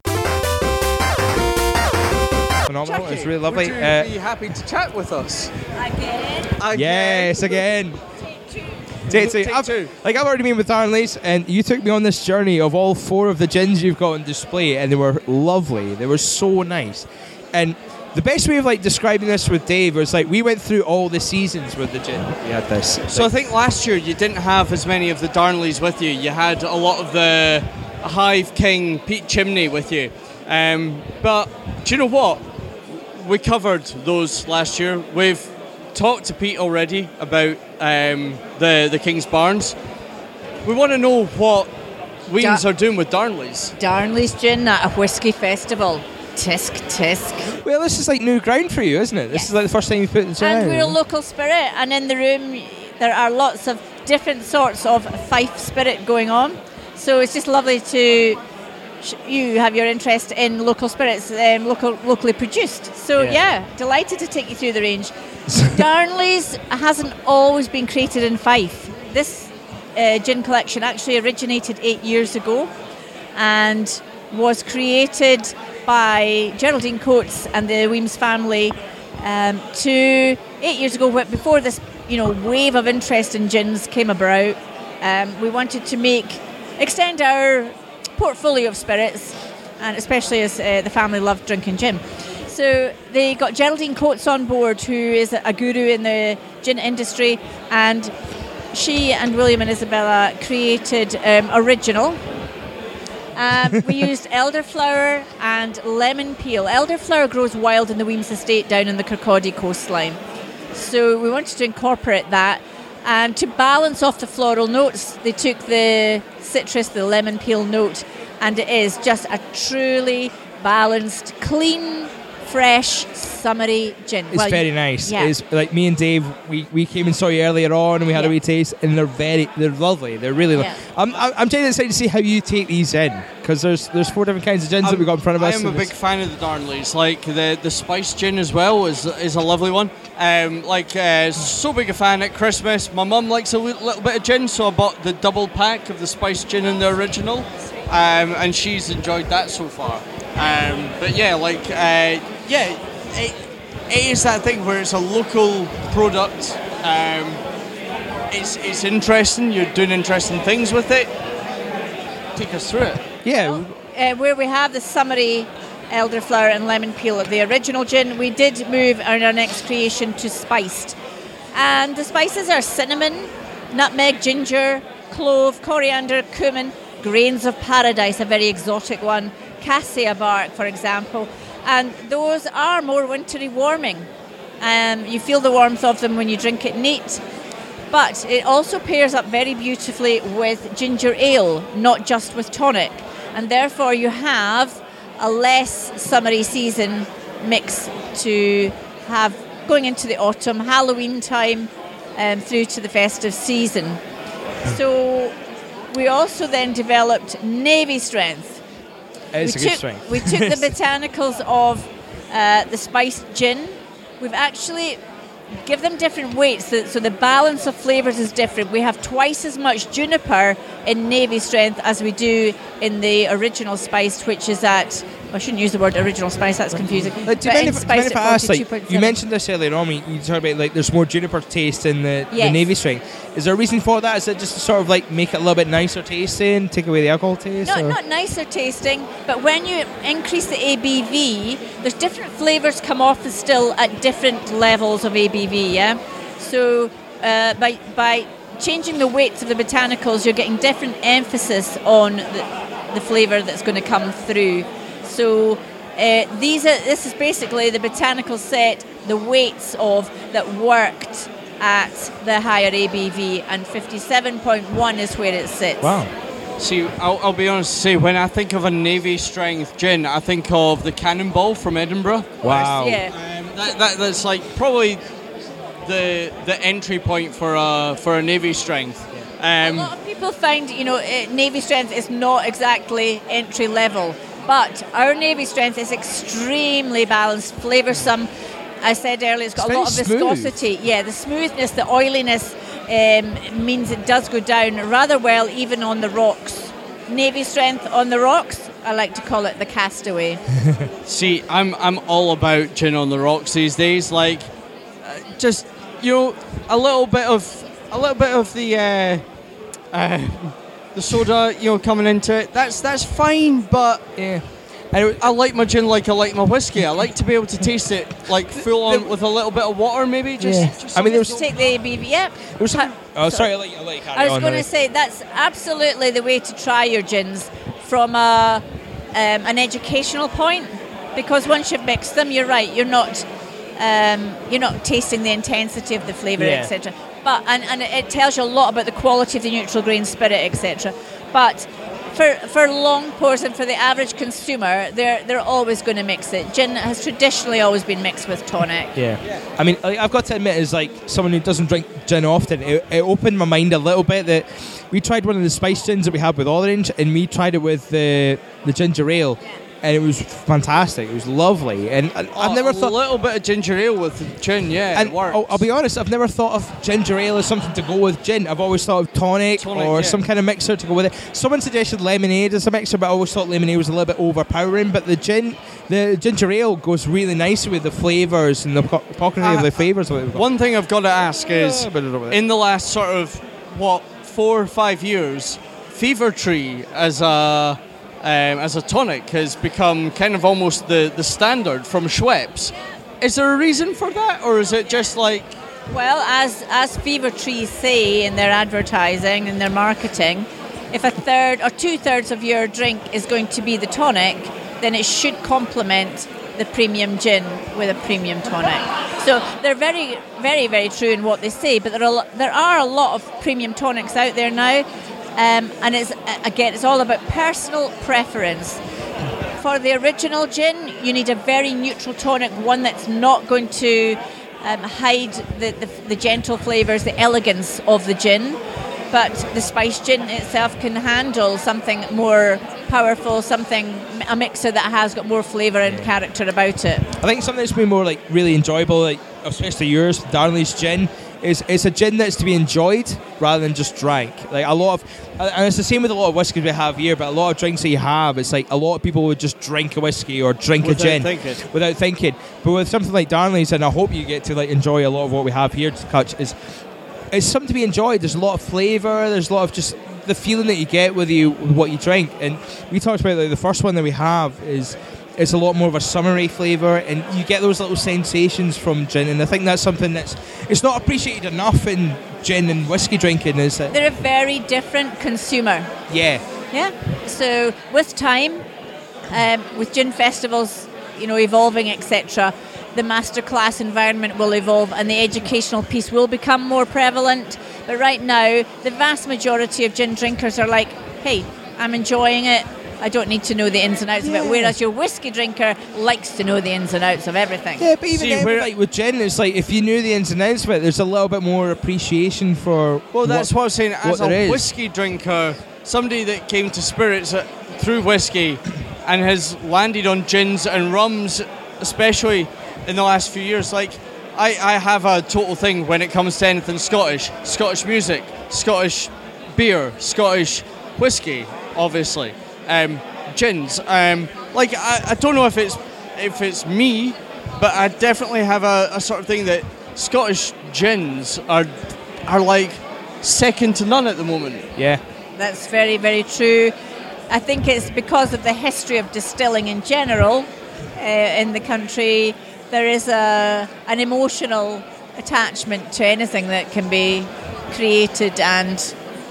Phenomenal. Jackie, it's really lovely. Would you be happy to chat with us again? Yes, again. Take two. Like I've already been with Darnley's, and you took me on this journey of all 4 of the gins you've got on display, and they were lovely. They were so nice. And the best way of like describing this with Dave was like we went through all the seasons with the gin. We had this. So I think last year you didn't have as many of the Darnleys with you. You had a lot of the Hive King Pete Chimney with you. But do you know what? We covered those last year. We've talked to Pete already about the King's Barns. We want to know what Weans are doing with Darnley's. Darnley's gin at a whiskey festival. Tisk. Well, this is like new ground for you, isn't it? This is like the first time you put it And we're a local spirit, and in the room there are lots of different sorts of Fife spirit going on. So it's just lovely to you have your interest in local spirits, locally produced. So yeah, delighted to take you through the range. Darnley's hasn't always been created in Fife. This gin collection actually originated 8 years ago and was created by Geraldine Coates and the Weems family 8 years ago, before this wave of interest in gins came about. We wanted to extend our portfolio of spirits, and especially as the family loved drinking gin. So they got Geraldine Coates on board, who is a guru in the gin industry, and she and William and Isabella created Original. We used elderflower and lemon peel. Elderflower grows wild in the Weems estate down in the Kirkcaldy coastline. So we wanted to incorporate that. And to balance off the floral notes, they took the citrus, the lemon peel note, and it is just a truly balanced, clean, fresh, summery gin. It's very nice. Yeah. It's like me and Dave, we came and saw you earlier on, and we had a wee taste, and they're lovely. They're really lovely. I'm genuinely excited to see how you take these in, because there's 4 different kinds of gins that we got in front of us. I am a big fan of the Darnleys. Like the spice gin as well is a lovely one. So big a fan at Christmas. My mum likes a little bit of gin, so I bought the double pack of the spice gin and the Original, and she's enjoyed that so far. It is that thing where it's a local product. It's interesting. You're doing interesting things with it. Take us through it. Yeah. Where we have the summery elderflower and lemon peel of the Original gin, we did move on our next creation to spiced. And the spices are cinnamon, nutmeg, ginger, clove, coriander, cumin, grains of paradise, a very exotic one, cassia bark, for example. And those are more wintry warming. You feel the warmth of them when you drink it neat. But it also pairs up very beautifully with ginger ale, not just with tonic. And therefore you have a less summery season mix to have going into the autumn, Halloween time, through to the festive season. So we also then developed Navy Strength. It's a good strength. We took the botanicals of the spiced gin. We've actually give them different weights, so the balance of flavours is different. We have twice as much juniper in Navy Strength as we do in the Original spiced, which is at, I shouldn't use the word Original spice, that's confusing. Do you mind if I ask, you mentioned this earlier on, you talked about there's more juniper taste in the Navy Strength. Is there a reason for that? Is it just to sort of make it a little bit nicer tasting, take away the alcohol taste? Not nicer tasting, but when you increase the ABV, there's different flavours come off the still at different levels of ABV, yeah? So by changing the weights of the botanicals, you're getting different emphasis on the flavour that's going to come through. So This is basically the botanical set, the weights of that worked at the higher ABV, and 57.1 is where it sits. Wow. See, I'll be honest to say, when I think of a Navy strength gin, I think of the Cannonball from Edinburgh. Wow. Yeah. That's like probably the entry point for a Navy strength. A lot of people find, Navy strength is not exactly entry level, but our Navy strength is extremely balanced, flavoursome. I said earlier, it's got a lot of viscosity. Smooth. Yeah, the smoothness, the oiliness means it does go down rather well, even on the rocks. Navy strength on the rocks, I like to call it the Castaway. See, I'm all about gin on the rocks these days. Like, just a little bit of the soda, coming into it. That's fine, but yeah. I like my gin like I like my whiskey. I like to be able to taste it like full on with a little bit of water, maybe. Just I mean, take the ABV. Yep. Sorry, I'll let you carry on. I was going to say that's absolutely the way to try your gins from an educational point, because once you've mixed them, you're right. You're not tasting the intensity of the flavour, etc. But and it tells you a lot about the quality of the neutral grain spirit, etc. But for long pours and for the average consumer, they're always going to mix it. Gin has traditionally always been mixed with tonic. Yeah. I mean, I've got to admit, as like someone who doesn't drink gin often, it opened my mind a little bit that we tried one of the spice gins that we had with Orange, and we tried it with the ginger ale. And it was fantastic. It was lovely, and I've never thought a little bit of ginger ale with gin. Yeah, and it works. I'll be honest, I've never thought of ginger ale as something to go with gin. I've always thought of tonic or some kind of mixer to go with it. Someone suggested lemonade as a mixer, but I always thought lemonade was a little bit overpowering. But the ginger ale goes really nicely with the flavours and the pocket of the flavours. One thing I've got to ask is, in the last sort of 4 or 5 years, Fever Tree as a tonic has become kind of almost the standard from Schweppes. Is there a reason for that, or is it just like... Well, as Fever Tree say in their advertising and their marketing, if a third or 2/3 of your drink is going to be the tonic, then it should complement the premium gin with a premium tonic. So they're very, very, very true in what they say, but there are a lot of premium tonics out there now. And it's all about personal preference. For the original gin, you need a very neutral tonic, one that's not going to hide the gentle flavours, the elegance of the gin. But the spice gin itself can handle something more powerful, a mixer that has got more flavour and character about it. I think something that's been more like really enjoyable, like especially yours, Darnley's gin, is it's a gin that's to be enjoyed rather than just drank. Like a lot of, and it's the same with a lot of whiskies we have here, but a lot of drinks that you have, it's like a lot of people would just drink a whiskey or drink a gin without thinking. But with something like Darnley's, and I hope you get to like enjoy a lot of what we have here to catch, is it's something to be enjoyed. There's a lot of flavour, there's a lot of just the feeling that you get with what you drink. And we talked about like the first one that we have is it's a lot more of a summery flavour, and you get those little sensations from gin, and I think that's something it's not appreciated enough in gin and whiskey drinking, is it? They're a very different consumer. Yeah. So with time, with gin festivals, evolving, etc., the masterclass environment will evolve and the educational piece will become more prevalent. But right now, the vast majority of gin drinkers are like, hey, I'm enjoying it, I don't need to know the ins and outs of it. Whereas your whiskey drinker likes to know the ins and outs of everything. Yeah, but even like with gin, it's like if you knew the ins and outs of it, there's a little bit more appreciation for. Well, that's what I was saying. As a whiskey drinker, somebody that came to spirits through whiskey and has landed on gins and rums, especially in the last few years, like I have a total thing when it comes to anything Scottish music, Scottish beer, Scottish whiskey, obviously. Gins. Like I don't know if it's me, but I definitely have a sort of thing that Scottish gins are like second to none at the moment. Yeah. That's very, very true. I think it's because of the history of distilling in general in the country. There is an emotional attachment to anything that can be created, and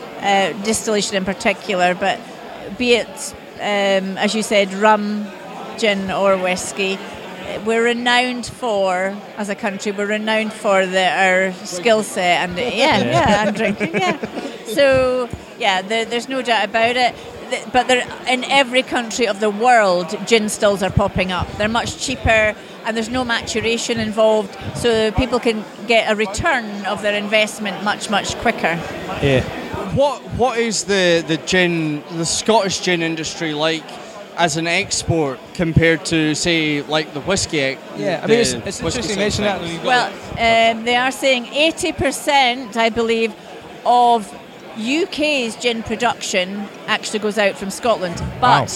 distillation in particular, but be it, as you said, rum, gin or whiskey. We're renowned for, as a country, our skill set and and drinking. Yeah. So there's no doubt about it. But in every country of the world, gin stills are popping up. They're much cheaper, and there's no maturation involved, so people can get a return of their investment much quicker. Yeah. What is the Scottish gin industry like as an export compared to, say, like the whiskey? Yeah, I mean, it's interesting you mention that. Well, they are saying 80%, I believe, of UK's gin production actually goes out from Scotland. But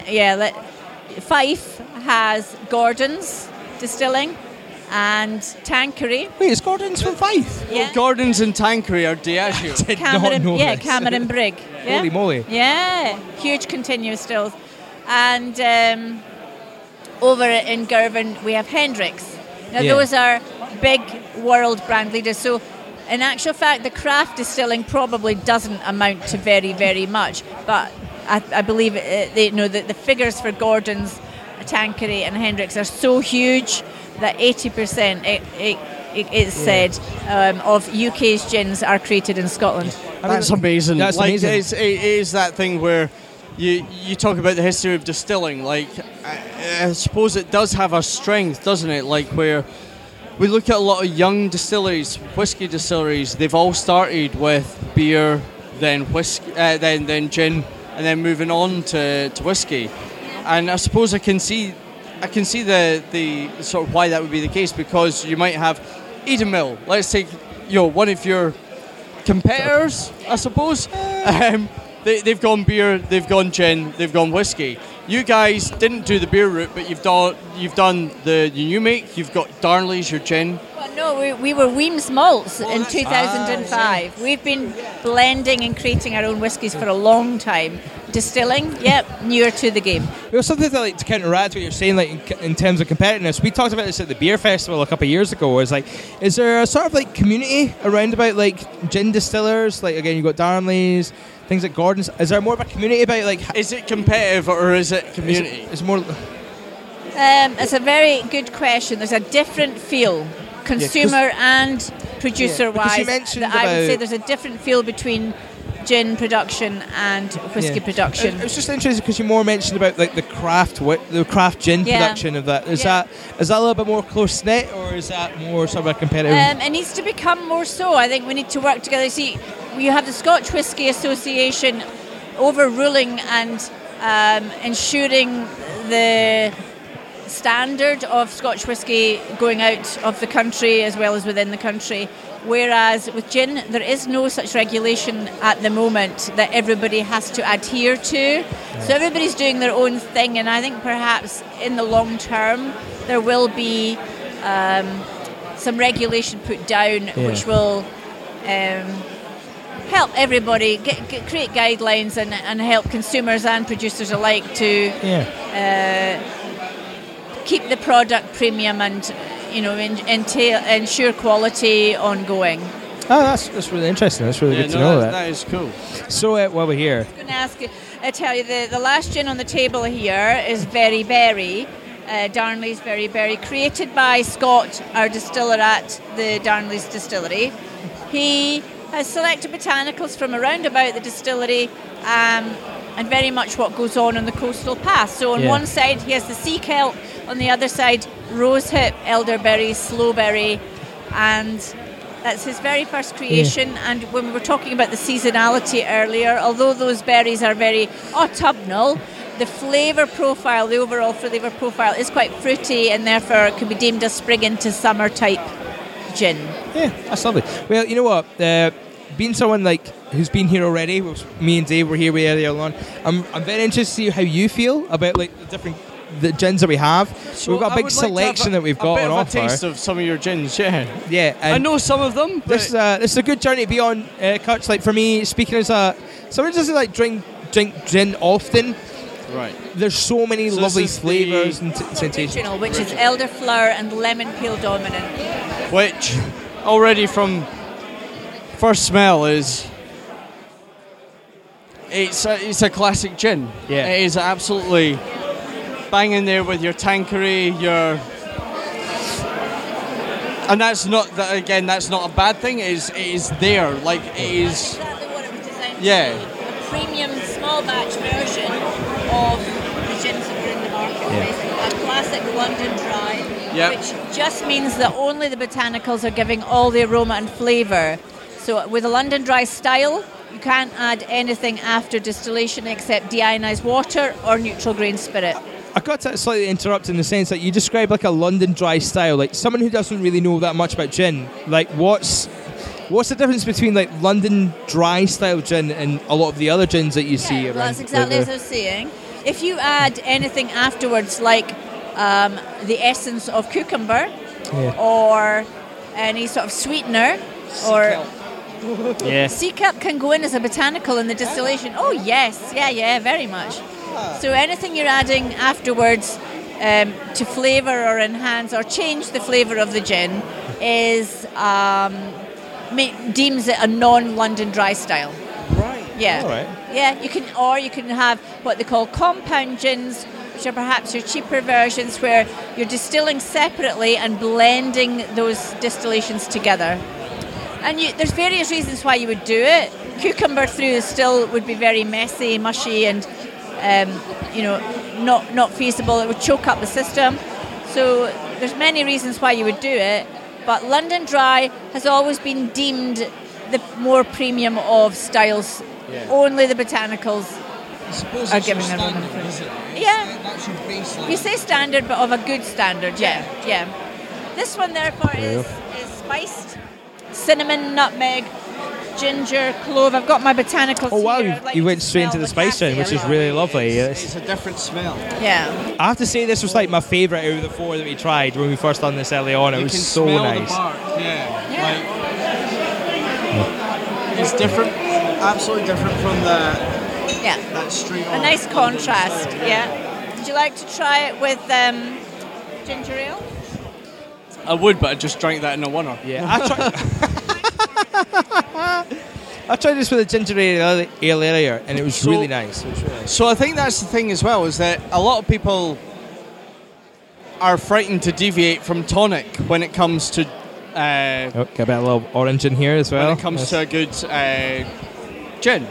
Fife has Gordon's Distilling and Tanqueray. Wait, is Gordon's from Fife? Yeah. Gordon's and Tanqueray are Diageo. Cameron Brigg. Yeah. Holy moly. Yeah, huge continuous stills. And over in Girvan we have Hendrick's. Now those are big world brand leaders. So in actual fact, the craft distilling probably doesn't amount to very, very much. But I believe the figures for Gordon's, Tanqueray and Hendrick's are so huge that 80% it is said of UK's gins are created in Scotland. That's amazing. That's amazing. It is that thing where you talk about the history of distilling. Like, I suppose it does have a strength, doesn't it? Like, where we look at a lot of young distilleries, whiskey distilleries. They've all started with beer, then whiskey, then gin, and then moving on to whiskey. And I suppose I can see the sort of why that would be the case, because you might have Edenmill. Let's take one of your competitors, I suppose. They've gone beer, they've gone gin, they've gone whiskey. You guys didn't do the beer route, but you've done the new make. You've got Darnley's, your gin. Well, no, we were Weems Malts in 2005. We've been blending and creating our own whiskies for a long time. Distilling, newer to the game. Well, something to counteract what you're saying, like in terms of competitiveness, we talked about this at the beer festival a couple of years ago. Is there a sort of like community around about like gin distillers? Like again, you've got Darnley's, things like Gordon's. Is there more of a community about like? Is it competitive or is it community? It's more. It's a very good question. There's a different feel, consumer and producer-wise. I would say there's a different feel between gin production and whiskey production. It was just interesting because you more mentioned about like the craft gin production of that. Is that a little bit more close knit, or is that more sort of a competitive? It needs to become more so. I think we need to work together. See, you have the Scotch Whisky Association overruling and ensuring the standard of Scotch whisky going out of the country as well as within the country. Whereas with gin, there is no such regulation at the moment that everybody has to adhere to. Yeah. So everybody's doing their own thing, and I think perhaps in the long term there will be some regulation put down which will help everybody create guidelines and help consumers and producers alike to keep the product premium and ensure quality ongoing. Oh, that's really interesting. That's really good to know that. That is cool. So while we're here, I was going to tell you the last gin on the table here is Berry Berry, Darnley's Berry Berry, created by Scott, our distiller at the Darnley's distillery. He has selected botanicals from around about the distillery and very much what goes on the coastal path. So on one side he has the sea kelp, on the other side rosehip, elderberry, slowberry, and that's his very first creation. And when we were talking about the seasonality earlier, although those berries are very autumnal, the flavour profile, the overall flavour profile is quite fruity, and therefore it can be deemed a spring into summer type gin. Yeah, that's lovely. Well, you know what? Being someone like who's been here already, me and Dave were here earlier on, I'm very interested to see how you feel about like the gins that we have. So we've got a big selection that we've got on offer. A taste of some of your gins, yeah. I know some of them. This is a good journey to be on, Kutch. Like for me, speaking as someone who doesn't like drink gin often. Right. There's so many lovely flavours and sensations. Which is elderflower and lemon peel dominant. Which already from first smell is. It's a classic gin. Yeah. It is absolutely. bang in there with your Tanqueray, and that's not that. Again, that's not a bad thing. It is there. Like it is. That's exactly what it was designed to Yeah. be. A premium small batch version of the gins that were in the marketplace. A classic London Dry, which just means that only the botanicals are giving all the aroma and flavour. So with a London Dry style, you can't add anything after distillation except deionized water or neutral grain spirit. I got to slightly interrupt in the sense that you describe like a London Dry style, like someone who doesn't really know that much about gin. Like, what's the difference between like London Dry style gin and a lot of the other gins that you see around? Well, that's exactly as I was saying. If you add anything afterwards, like the essence of cucumber or any sort of sweetener or sea kelp can go in as a botanical in the distillation. Oh yes, yeah, very much. So anything you're adding afterwards to flavour or enhance or change the flavour of the gin is deems it a non-London Dry style. Right. Yeah. All right. Yeah, you can have what they call compound gins, which are perhaps your cheaper versions where you're distilling separately and blending those distillations together. And there's various reasons why you would do it. Cucumber through still would be very messy, mushy, and not feasible. It would choke up the system. So there's many reasons why you would do it. But London Dry has always been deemed the more premium of styles. Yeah. Only the botanicals are giving them. Yeah. That's your baseline. You say standard, but of a good standard. Yeah. This one therefore is spiced. Cinnamon, nutmeg, ginger, clove. I've got my botanicals. Oh wow, here. you went straight into the spice gin, which is really lovely. It's a different smell. Yeah. I have to say this was like my favourite out of the 4 that we tried when we first done this early on. It was so nice. The bark. Yeah. It's different, absolutely different from that straight on. A nice contrast. Yeah. Would you like to try it with ginger ale? I would, but I just drank that in a winner. Yeah, I tried this with a ginger ale earlier, and it was really nice. So I think that's the thing as well, is that a lot of people are frightened to deviate from tonic when it comes to... got a bit of a little orange in here as well. When it comes to a good gin.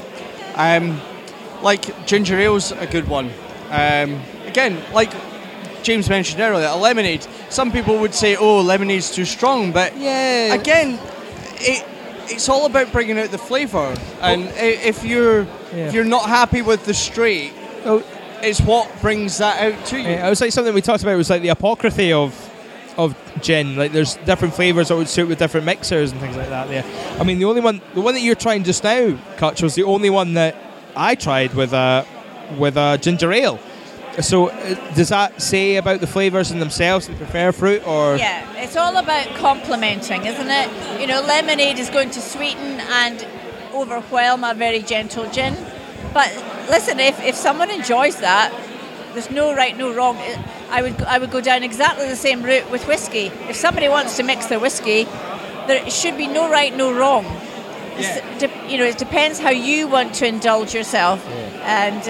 Like ginger ale's a good one. Again, like James mentioned earlier, a lemonade. Some people would say, "Oh, lemonade's too strong," but again, it's all about bringing out the flavour. And if you're not happy with the straight, it's what brings that out to you. It was like something we talked about. Was like the apocryphy of gin. Like there's different flavours that would suit with different mixers and things like that. Yeah. I mean, the one that you're trying just now, Kutch, was the only one that I tried with a ginger ale. So does that say about the flavours in themselves? Do you prefer fruit or? Yeah, it's all about complementing, isn't it? Lemonade is going to sweeten and overwhelm a very gentle gin. But listen, if someone enjoys that, there's no right, no wrong. I would go down exactly the same route with whiskey. If somebody wants to mix their whiskey, there should be no right, no wrong. Yeah. It depends how you want to indulge yourself, and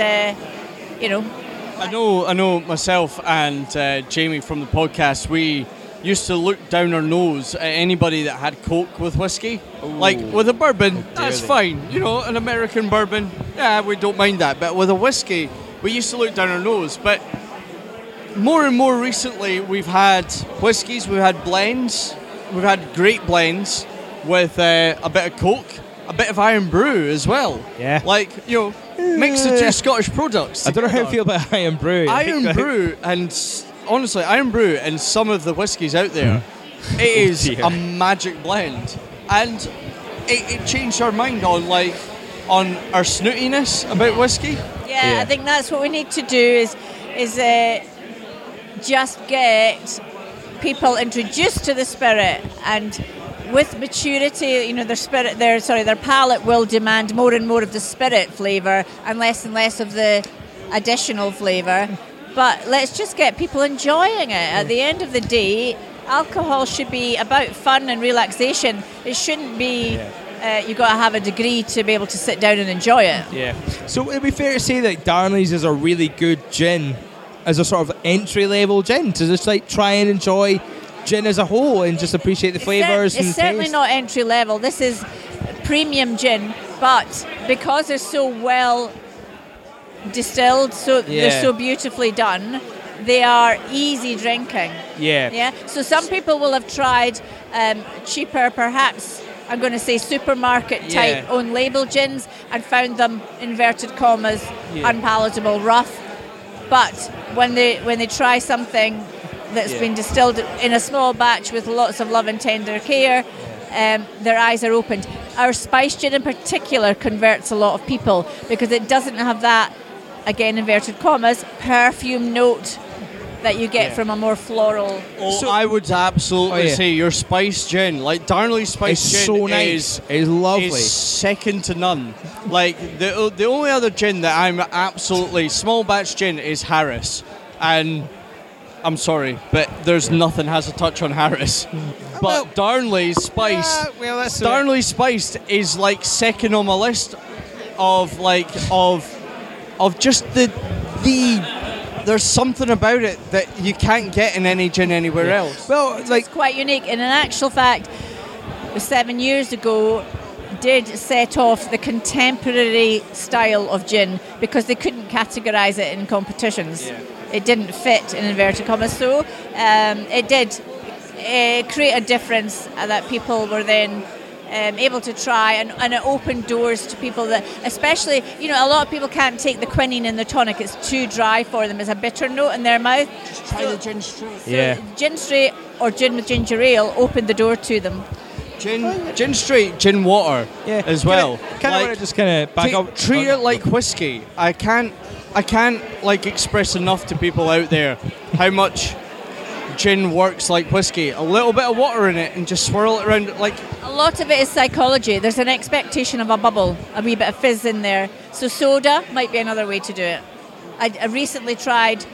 I know myself and Jamie from the podcast, we used to look down our nose at anybody that had Coke with whiskey. Ooh. Like with a bourbon, that's fine. An American bourbon, we don't mind that. But with a whiskey, we used to look down our nose. But more and more recently, we've had whiskies, we've had blends, we've had great blends with a bit of Coke, a bit of Iron Brew as well. Yeah. Mix the two Scottish products together. I don't know how I feel about Iron Brew. Iron Brew, and honestly, Iron Brew and some of the whiskies out there, it is a magic blend. And it changed our mind on our snootiness about whiskey. Yeah, I think that's what we need to do is just get people introduced to the spirit, and with maturity, their palate will demand more and more of the spirit flavour and less of the additional flavour. But let's just get people enjoying it. At the end of the day, alcohol should be about fun and relaxation. It shouldn't be you've got to have a degree to be able to sit down and enjoy it. Yeah. So it'd be fair to say that Darnley's is a really good gin, as a sort of entry level gin to just like try and enjoy gin as a whole and just appreciate the flavours. It's certainly not entry level. This is premium gin, but because they're so well distilled, so they're so beautifully done, they are easy drinking. Yeah. So some people will have tried cheaper, perhaps, I'm going to say supermarket type own label gins and found them, inverted commas, unpalatable, rough. But when they try something that's been distilled in a small batch with lots of love and tender care, their eyes are opened. Our spice gin in particular converts a lot of people because it doesn't have that, again, inverted commas, perfume note that you get from a more floral. So I would absolutely say your spice gin, like Darnley spice gin, so nice. It's lovely. Is second to none. Like the only other gin that I'm absolutely small batch gin is Harris, and I'm sorry, but there's nothing has a touch on Harris. But Darnley's spiced, Darnley's spiced is like second on my list of just the. There's something about it that you can't get in any gin anywhere else. Well, it's quite unique. And in actual fact, 7 years ago, did set off the contemporary style of gin because they couldn't categorise it in competitions. It didn't fit in inverted commas. So it did create a difference that people were then able to try, and it opened doors to people that, especially, a lot of people can't take the quinine in the tonic. It's too dry for them. It's a bitter note in their mouth. Just try the gin straight. So gin straight or gin with ginger ale opened the door to them. Gin straight, gin water as well. Treat it like whiskey. I can't express enough to people out there how much gin works like whiskey. A little bit of water in it and just swirl it around. A lot of it is psychology. There's an expectation of a bubble, a wee bit of fizz in there. So soda might be another way to do it. I recently tried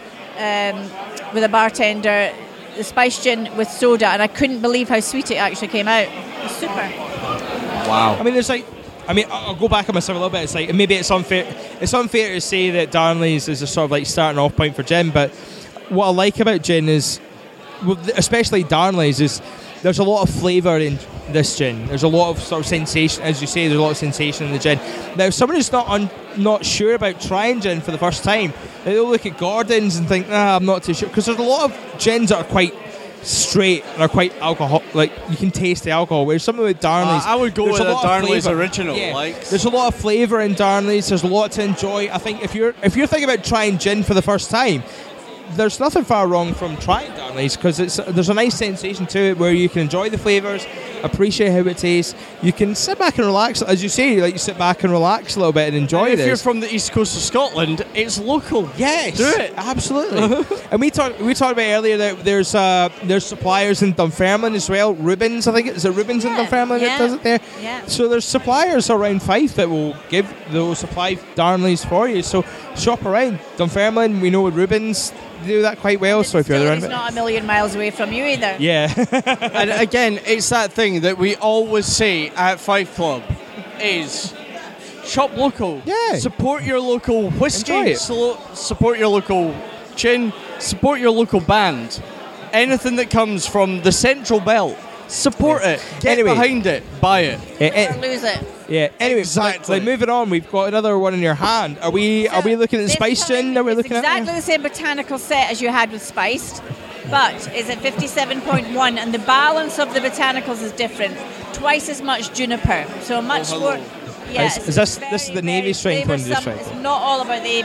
with a bartender the spice gin with soda, and I couldn't believe how sweet it actually came out. It was super. Wow. I mean, I'll go back on myself a little bit. It's like, maybe it's unfair to say that Darnley's is a sort of like starting off point for gin, but what I like about gin is, especially Darnley's, is there's a lot of flavour in this gin. There's a lot of sort of sensation, as you say. There's a lot of sensation in the gin. Now, if someone who's not sure about trying gin for the first time, they'll look at Gordon's and think, I'm not too sure, because there's a lot of gins that are quite straight and are quite alcohol. Like, you can taste the alcohol. Whereas something with Darnley's, I would go with a Darnley's original. There's a lot of flavour in Darnley's. There's a lot to enjoy. I think if you're thinking about trying gin for the first time, there's nothing far wrong from trying Darnley's, because there's a nice sensation to it where you can enjoy the flavours, appreciate how it tastes. You can sit back and relax, as you say, like you sit back and relax a little bit and enjoy this. If you're from the east coast of Scotland, it's local. Yes, do it absolutely. And we talked about earlier that there's suppliers in Dunfermline as well. Rubens, I think is it Rubens in Dunfermline that does it there. Yeah. So there's suppliers around Fife that will supply Darnley's for you. So shop around Dunfermline. We know with Rubens, they do that quite well. So if you're around, it's not a million miles away from you either. Yeah. And again, it's that thing that we always say at Fife Club is shop local. Yeah. Support your local whiskey. Support your local gin. Support your local band. Anything that comes from the Central Belt, support it. Get behind it. Buy it. Or lose it. Yeah. Anyway, like moving on, we've got another one in your hand. Are we looking at the spice gin? Are we looking at exactly the same botanical set as you had with spiced, but is at 57.1, and the balance of the botanicals is different. Twice as much juniper, so much more. Yeah, this is the Navy strength one? It's not all about the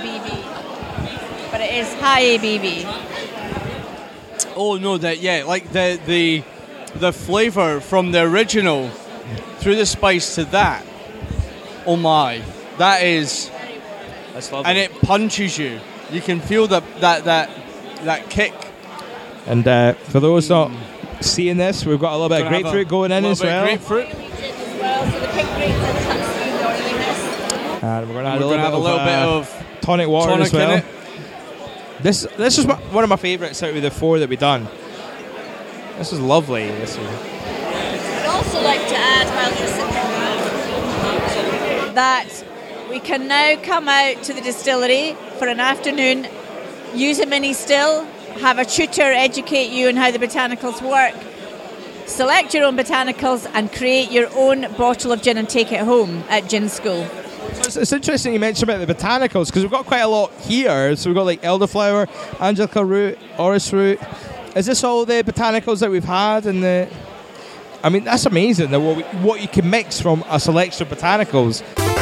ABV, but it is high ABV. Oh no, like the flavour from the original through the spice to that. Oh my, that's lovely. And it punches you. You can feel that kick. And for those not seeing this, we've got a little bit of grapefruit going in as well. Grapefruit. And we're going to have a little bit of tonic water as well. In it. This is one of my favourites out of the four that we've done. This is lovely. I'd also like to add, while you're sitting, that we can now come out to the distillery for an afternoon use a mini still, have a tutor educate you on how the botanicals work, select your own botanicals and create your own bottle of gin and take it home at Gin School. So it's interesting you mentioned about the botanicals because we've got quite a lot here. So we've got like elderflower, angelica root, orris root. Is this all the botanicals that we've had? I mean, that's amazing what you can mix from a selection of botanicals.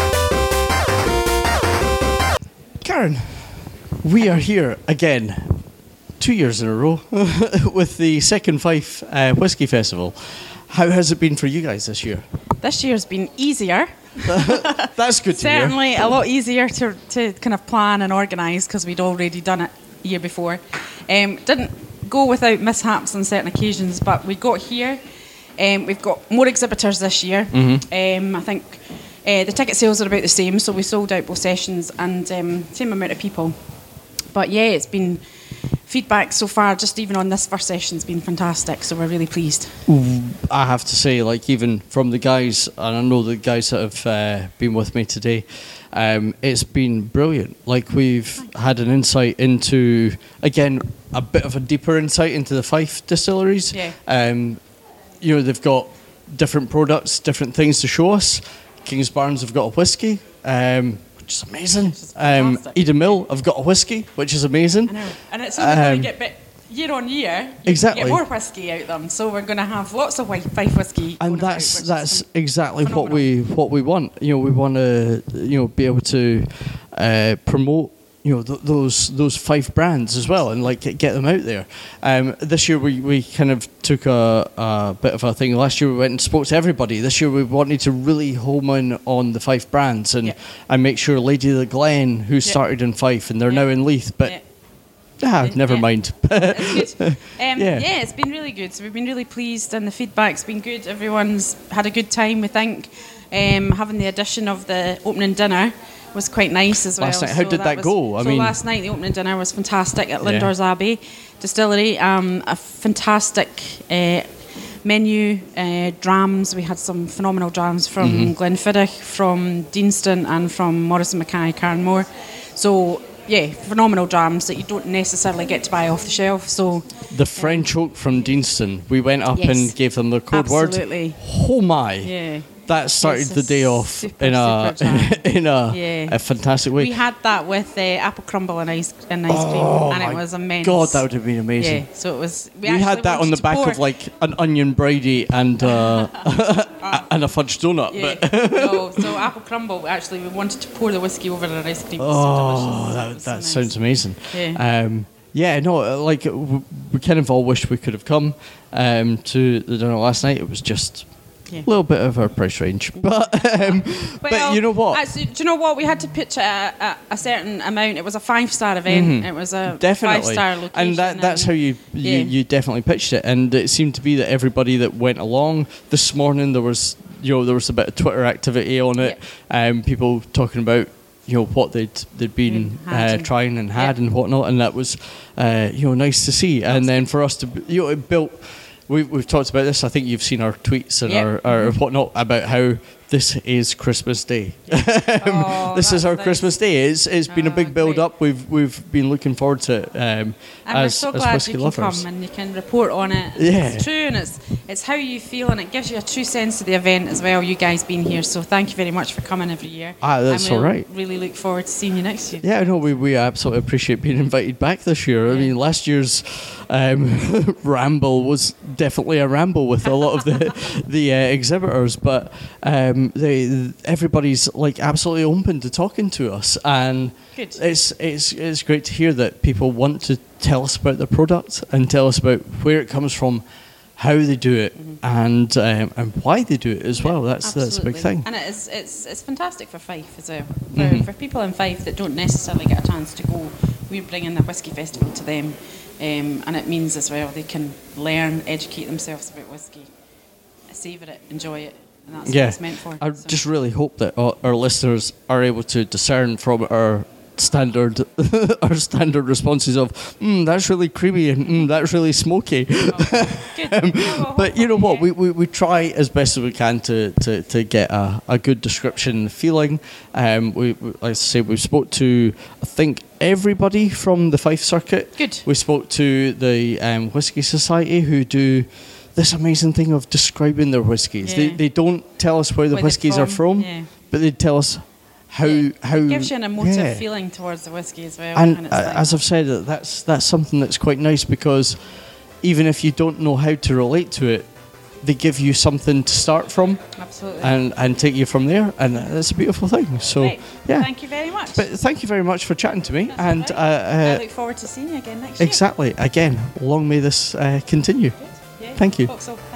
Karen, we are here again, 2 years in a row, with the second Fife Whisky Festival. How has it been for you guys this year? This year's been easier. That's good to hear. Certainly a lot easier to kind of plan and organise because we'd already done it the year before. Didn't go without mishaps on certain occasions, but we got here. We've got more exhibitors this year. I think the ticket sales are about the same, so we sold out both sessions and same amount of people. But yeah, it's been feedback so far, just even on this first session, has been fantastic, so we're really pleased. I have to say, like, even from the guys, and I know the guys that have been with me today, it's been brilliant. Like, we've had an insight into, again, a bit of a deeper insight into the Fife distilleries. Yeah. You know, they've got different products, different things to show us. Kingsbarns have got a whiskey, which is amazing. Eden Mill have got a whiskey, which is amazing. I know. And it's only going to get bit year on year. Exactly. Get more whiskey out of them, so we're going to have lots of Fife whiskey. And that's exactly phenomenal. what we want. You know, we want to be able to promote those Fife brands as well, and like get them out there. This year we kind of took a bit of a thing. Last year we went and spoke to everybody. This year we wanted to really home in on the Fife brands and make sure Lady of the Glen, who started in Fife and they're now in Leith, but never mind. It's good. It's been really good. So we've been really pleased, and the feedback's been good. Everyone's had a good time, we think. Having the addition of the opening dinner was quite nice as well. Last night, how did that go? Last night the opening dinner was fantastic at Lindors Abbey Distillery. A fantastic menu, drams. We had some phenomenal drams from Glenfiddich, from Deanston, and from Morrison Mackay Carnmore. So phenomenal drams that you don't necessarily get to buy off the shelf. So the French Oak from Deanston, we went up and gave them the code word. Oh my! Yeah. That started the day off in a fantastic way. We had that with apple crumble and ice cream, and it was immense. God, that would have been amazing. Yeah, so it was. We had that on the back of like an onion bridie and and a fudge donut. Yeah. But so apple crumble. Actually, we wanted to pour the whiskey over an ice cream. That sounds amazing. Yeah. Like we kind of all wished we could have come to the dinner last night. It was just a little bit of our price range, but you know what? Actually, do you know what? We had to pitch a certain amount. It was a 5-star event. It was a 5-star location, and that's how you definitely pitched it. And it seemed to be that everybody that went along this morning, there was a bit of Twitter activity on it, people talking about what they'd been trying and had and whatnot, and that was nice to see. And then for us to it built. We've talked about this. I think you've seen our tweets and our whatnot about how this is Christmas Day. This is our Christmas Day. It's been a big build up. We've been looking forward to it and we're so glad you can come and you can report on it. It's true, and it's how you feel, and it gives you a true sense of the event as well. You guys being here, so thank you very much for coming every year. That's all right. Really look forward to seeing you next year. Yeah, no, we absolutely appreciate being invited back this year. I mean, last year's ramble was definitely a ramble with a lot of the exhibitors, but everybody's like absolutely open to talking to us, and it's great to hear that people want to tell us about their product and tell us about where it comes from, how they do it, and why they do it as well. That's a big thing. And it's fantastic for Fife as well. For people in Fife that don't necessarily get a chance to go, we're bringing the Whisky Festival to them, and it means as well they can learn, educate themselves about whisky, savour it, enjoy it. And that's what it's meant for. I just really hope that our listeners are able to discern from our standard our standard responses of that's really creamy and that's really smoky. But you know what, we try as best as we can to get a good description and feeling. We like I say, we spoke to I think everybody from the Fife circuit. Good. We spoke to the Whisky Society, who do this amazing thing of describing their whiskies. They don't tell us where the whiskies are from, but they tell us how it gives you an emotive feeling towards the whiskey as well. And as I've said, that's something that's quite nice, because even if you don't know how to relate to it, they give you something to start from. Absolutely. And take you from there, and that's a beautiful thing. So yeah, thank you very much. But thank you very much for chatting to me. That's and I look forward to seeing you again next year. Exactly. Again, long may this continue. Good. Yeah, thank you. Hope so.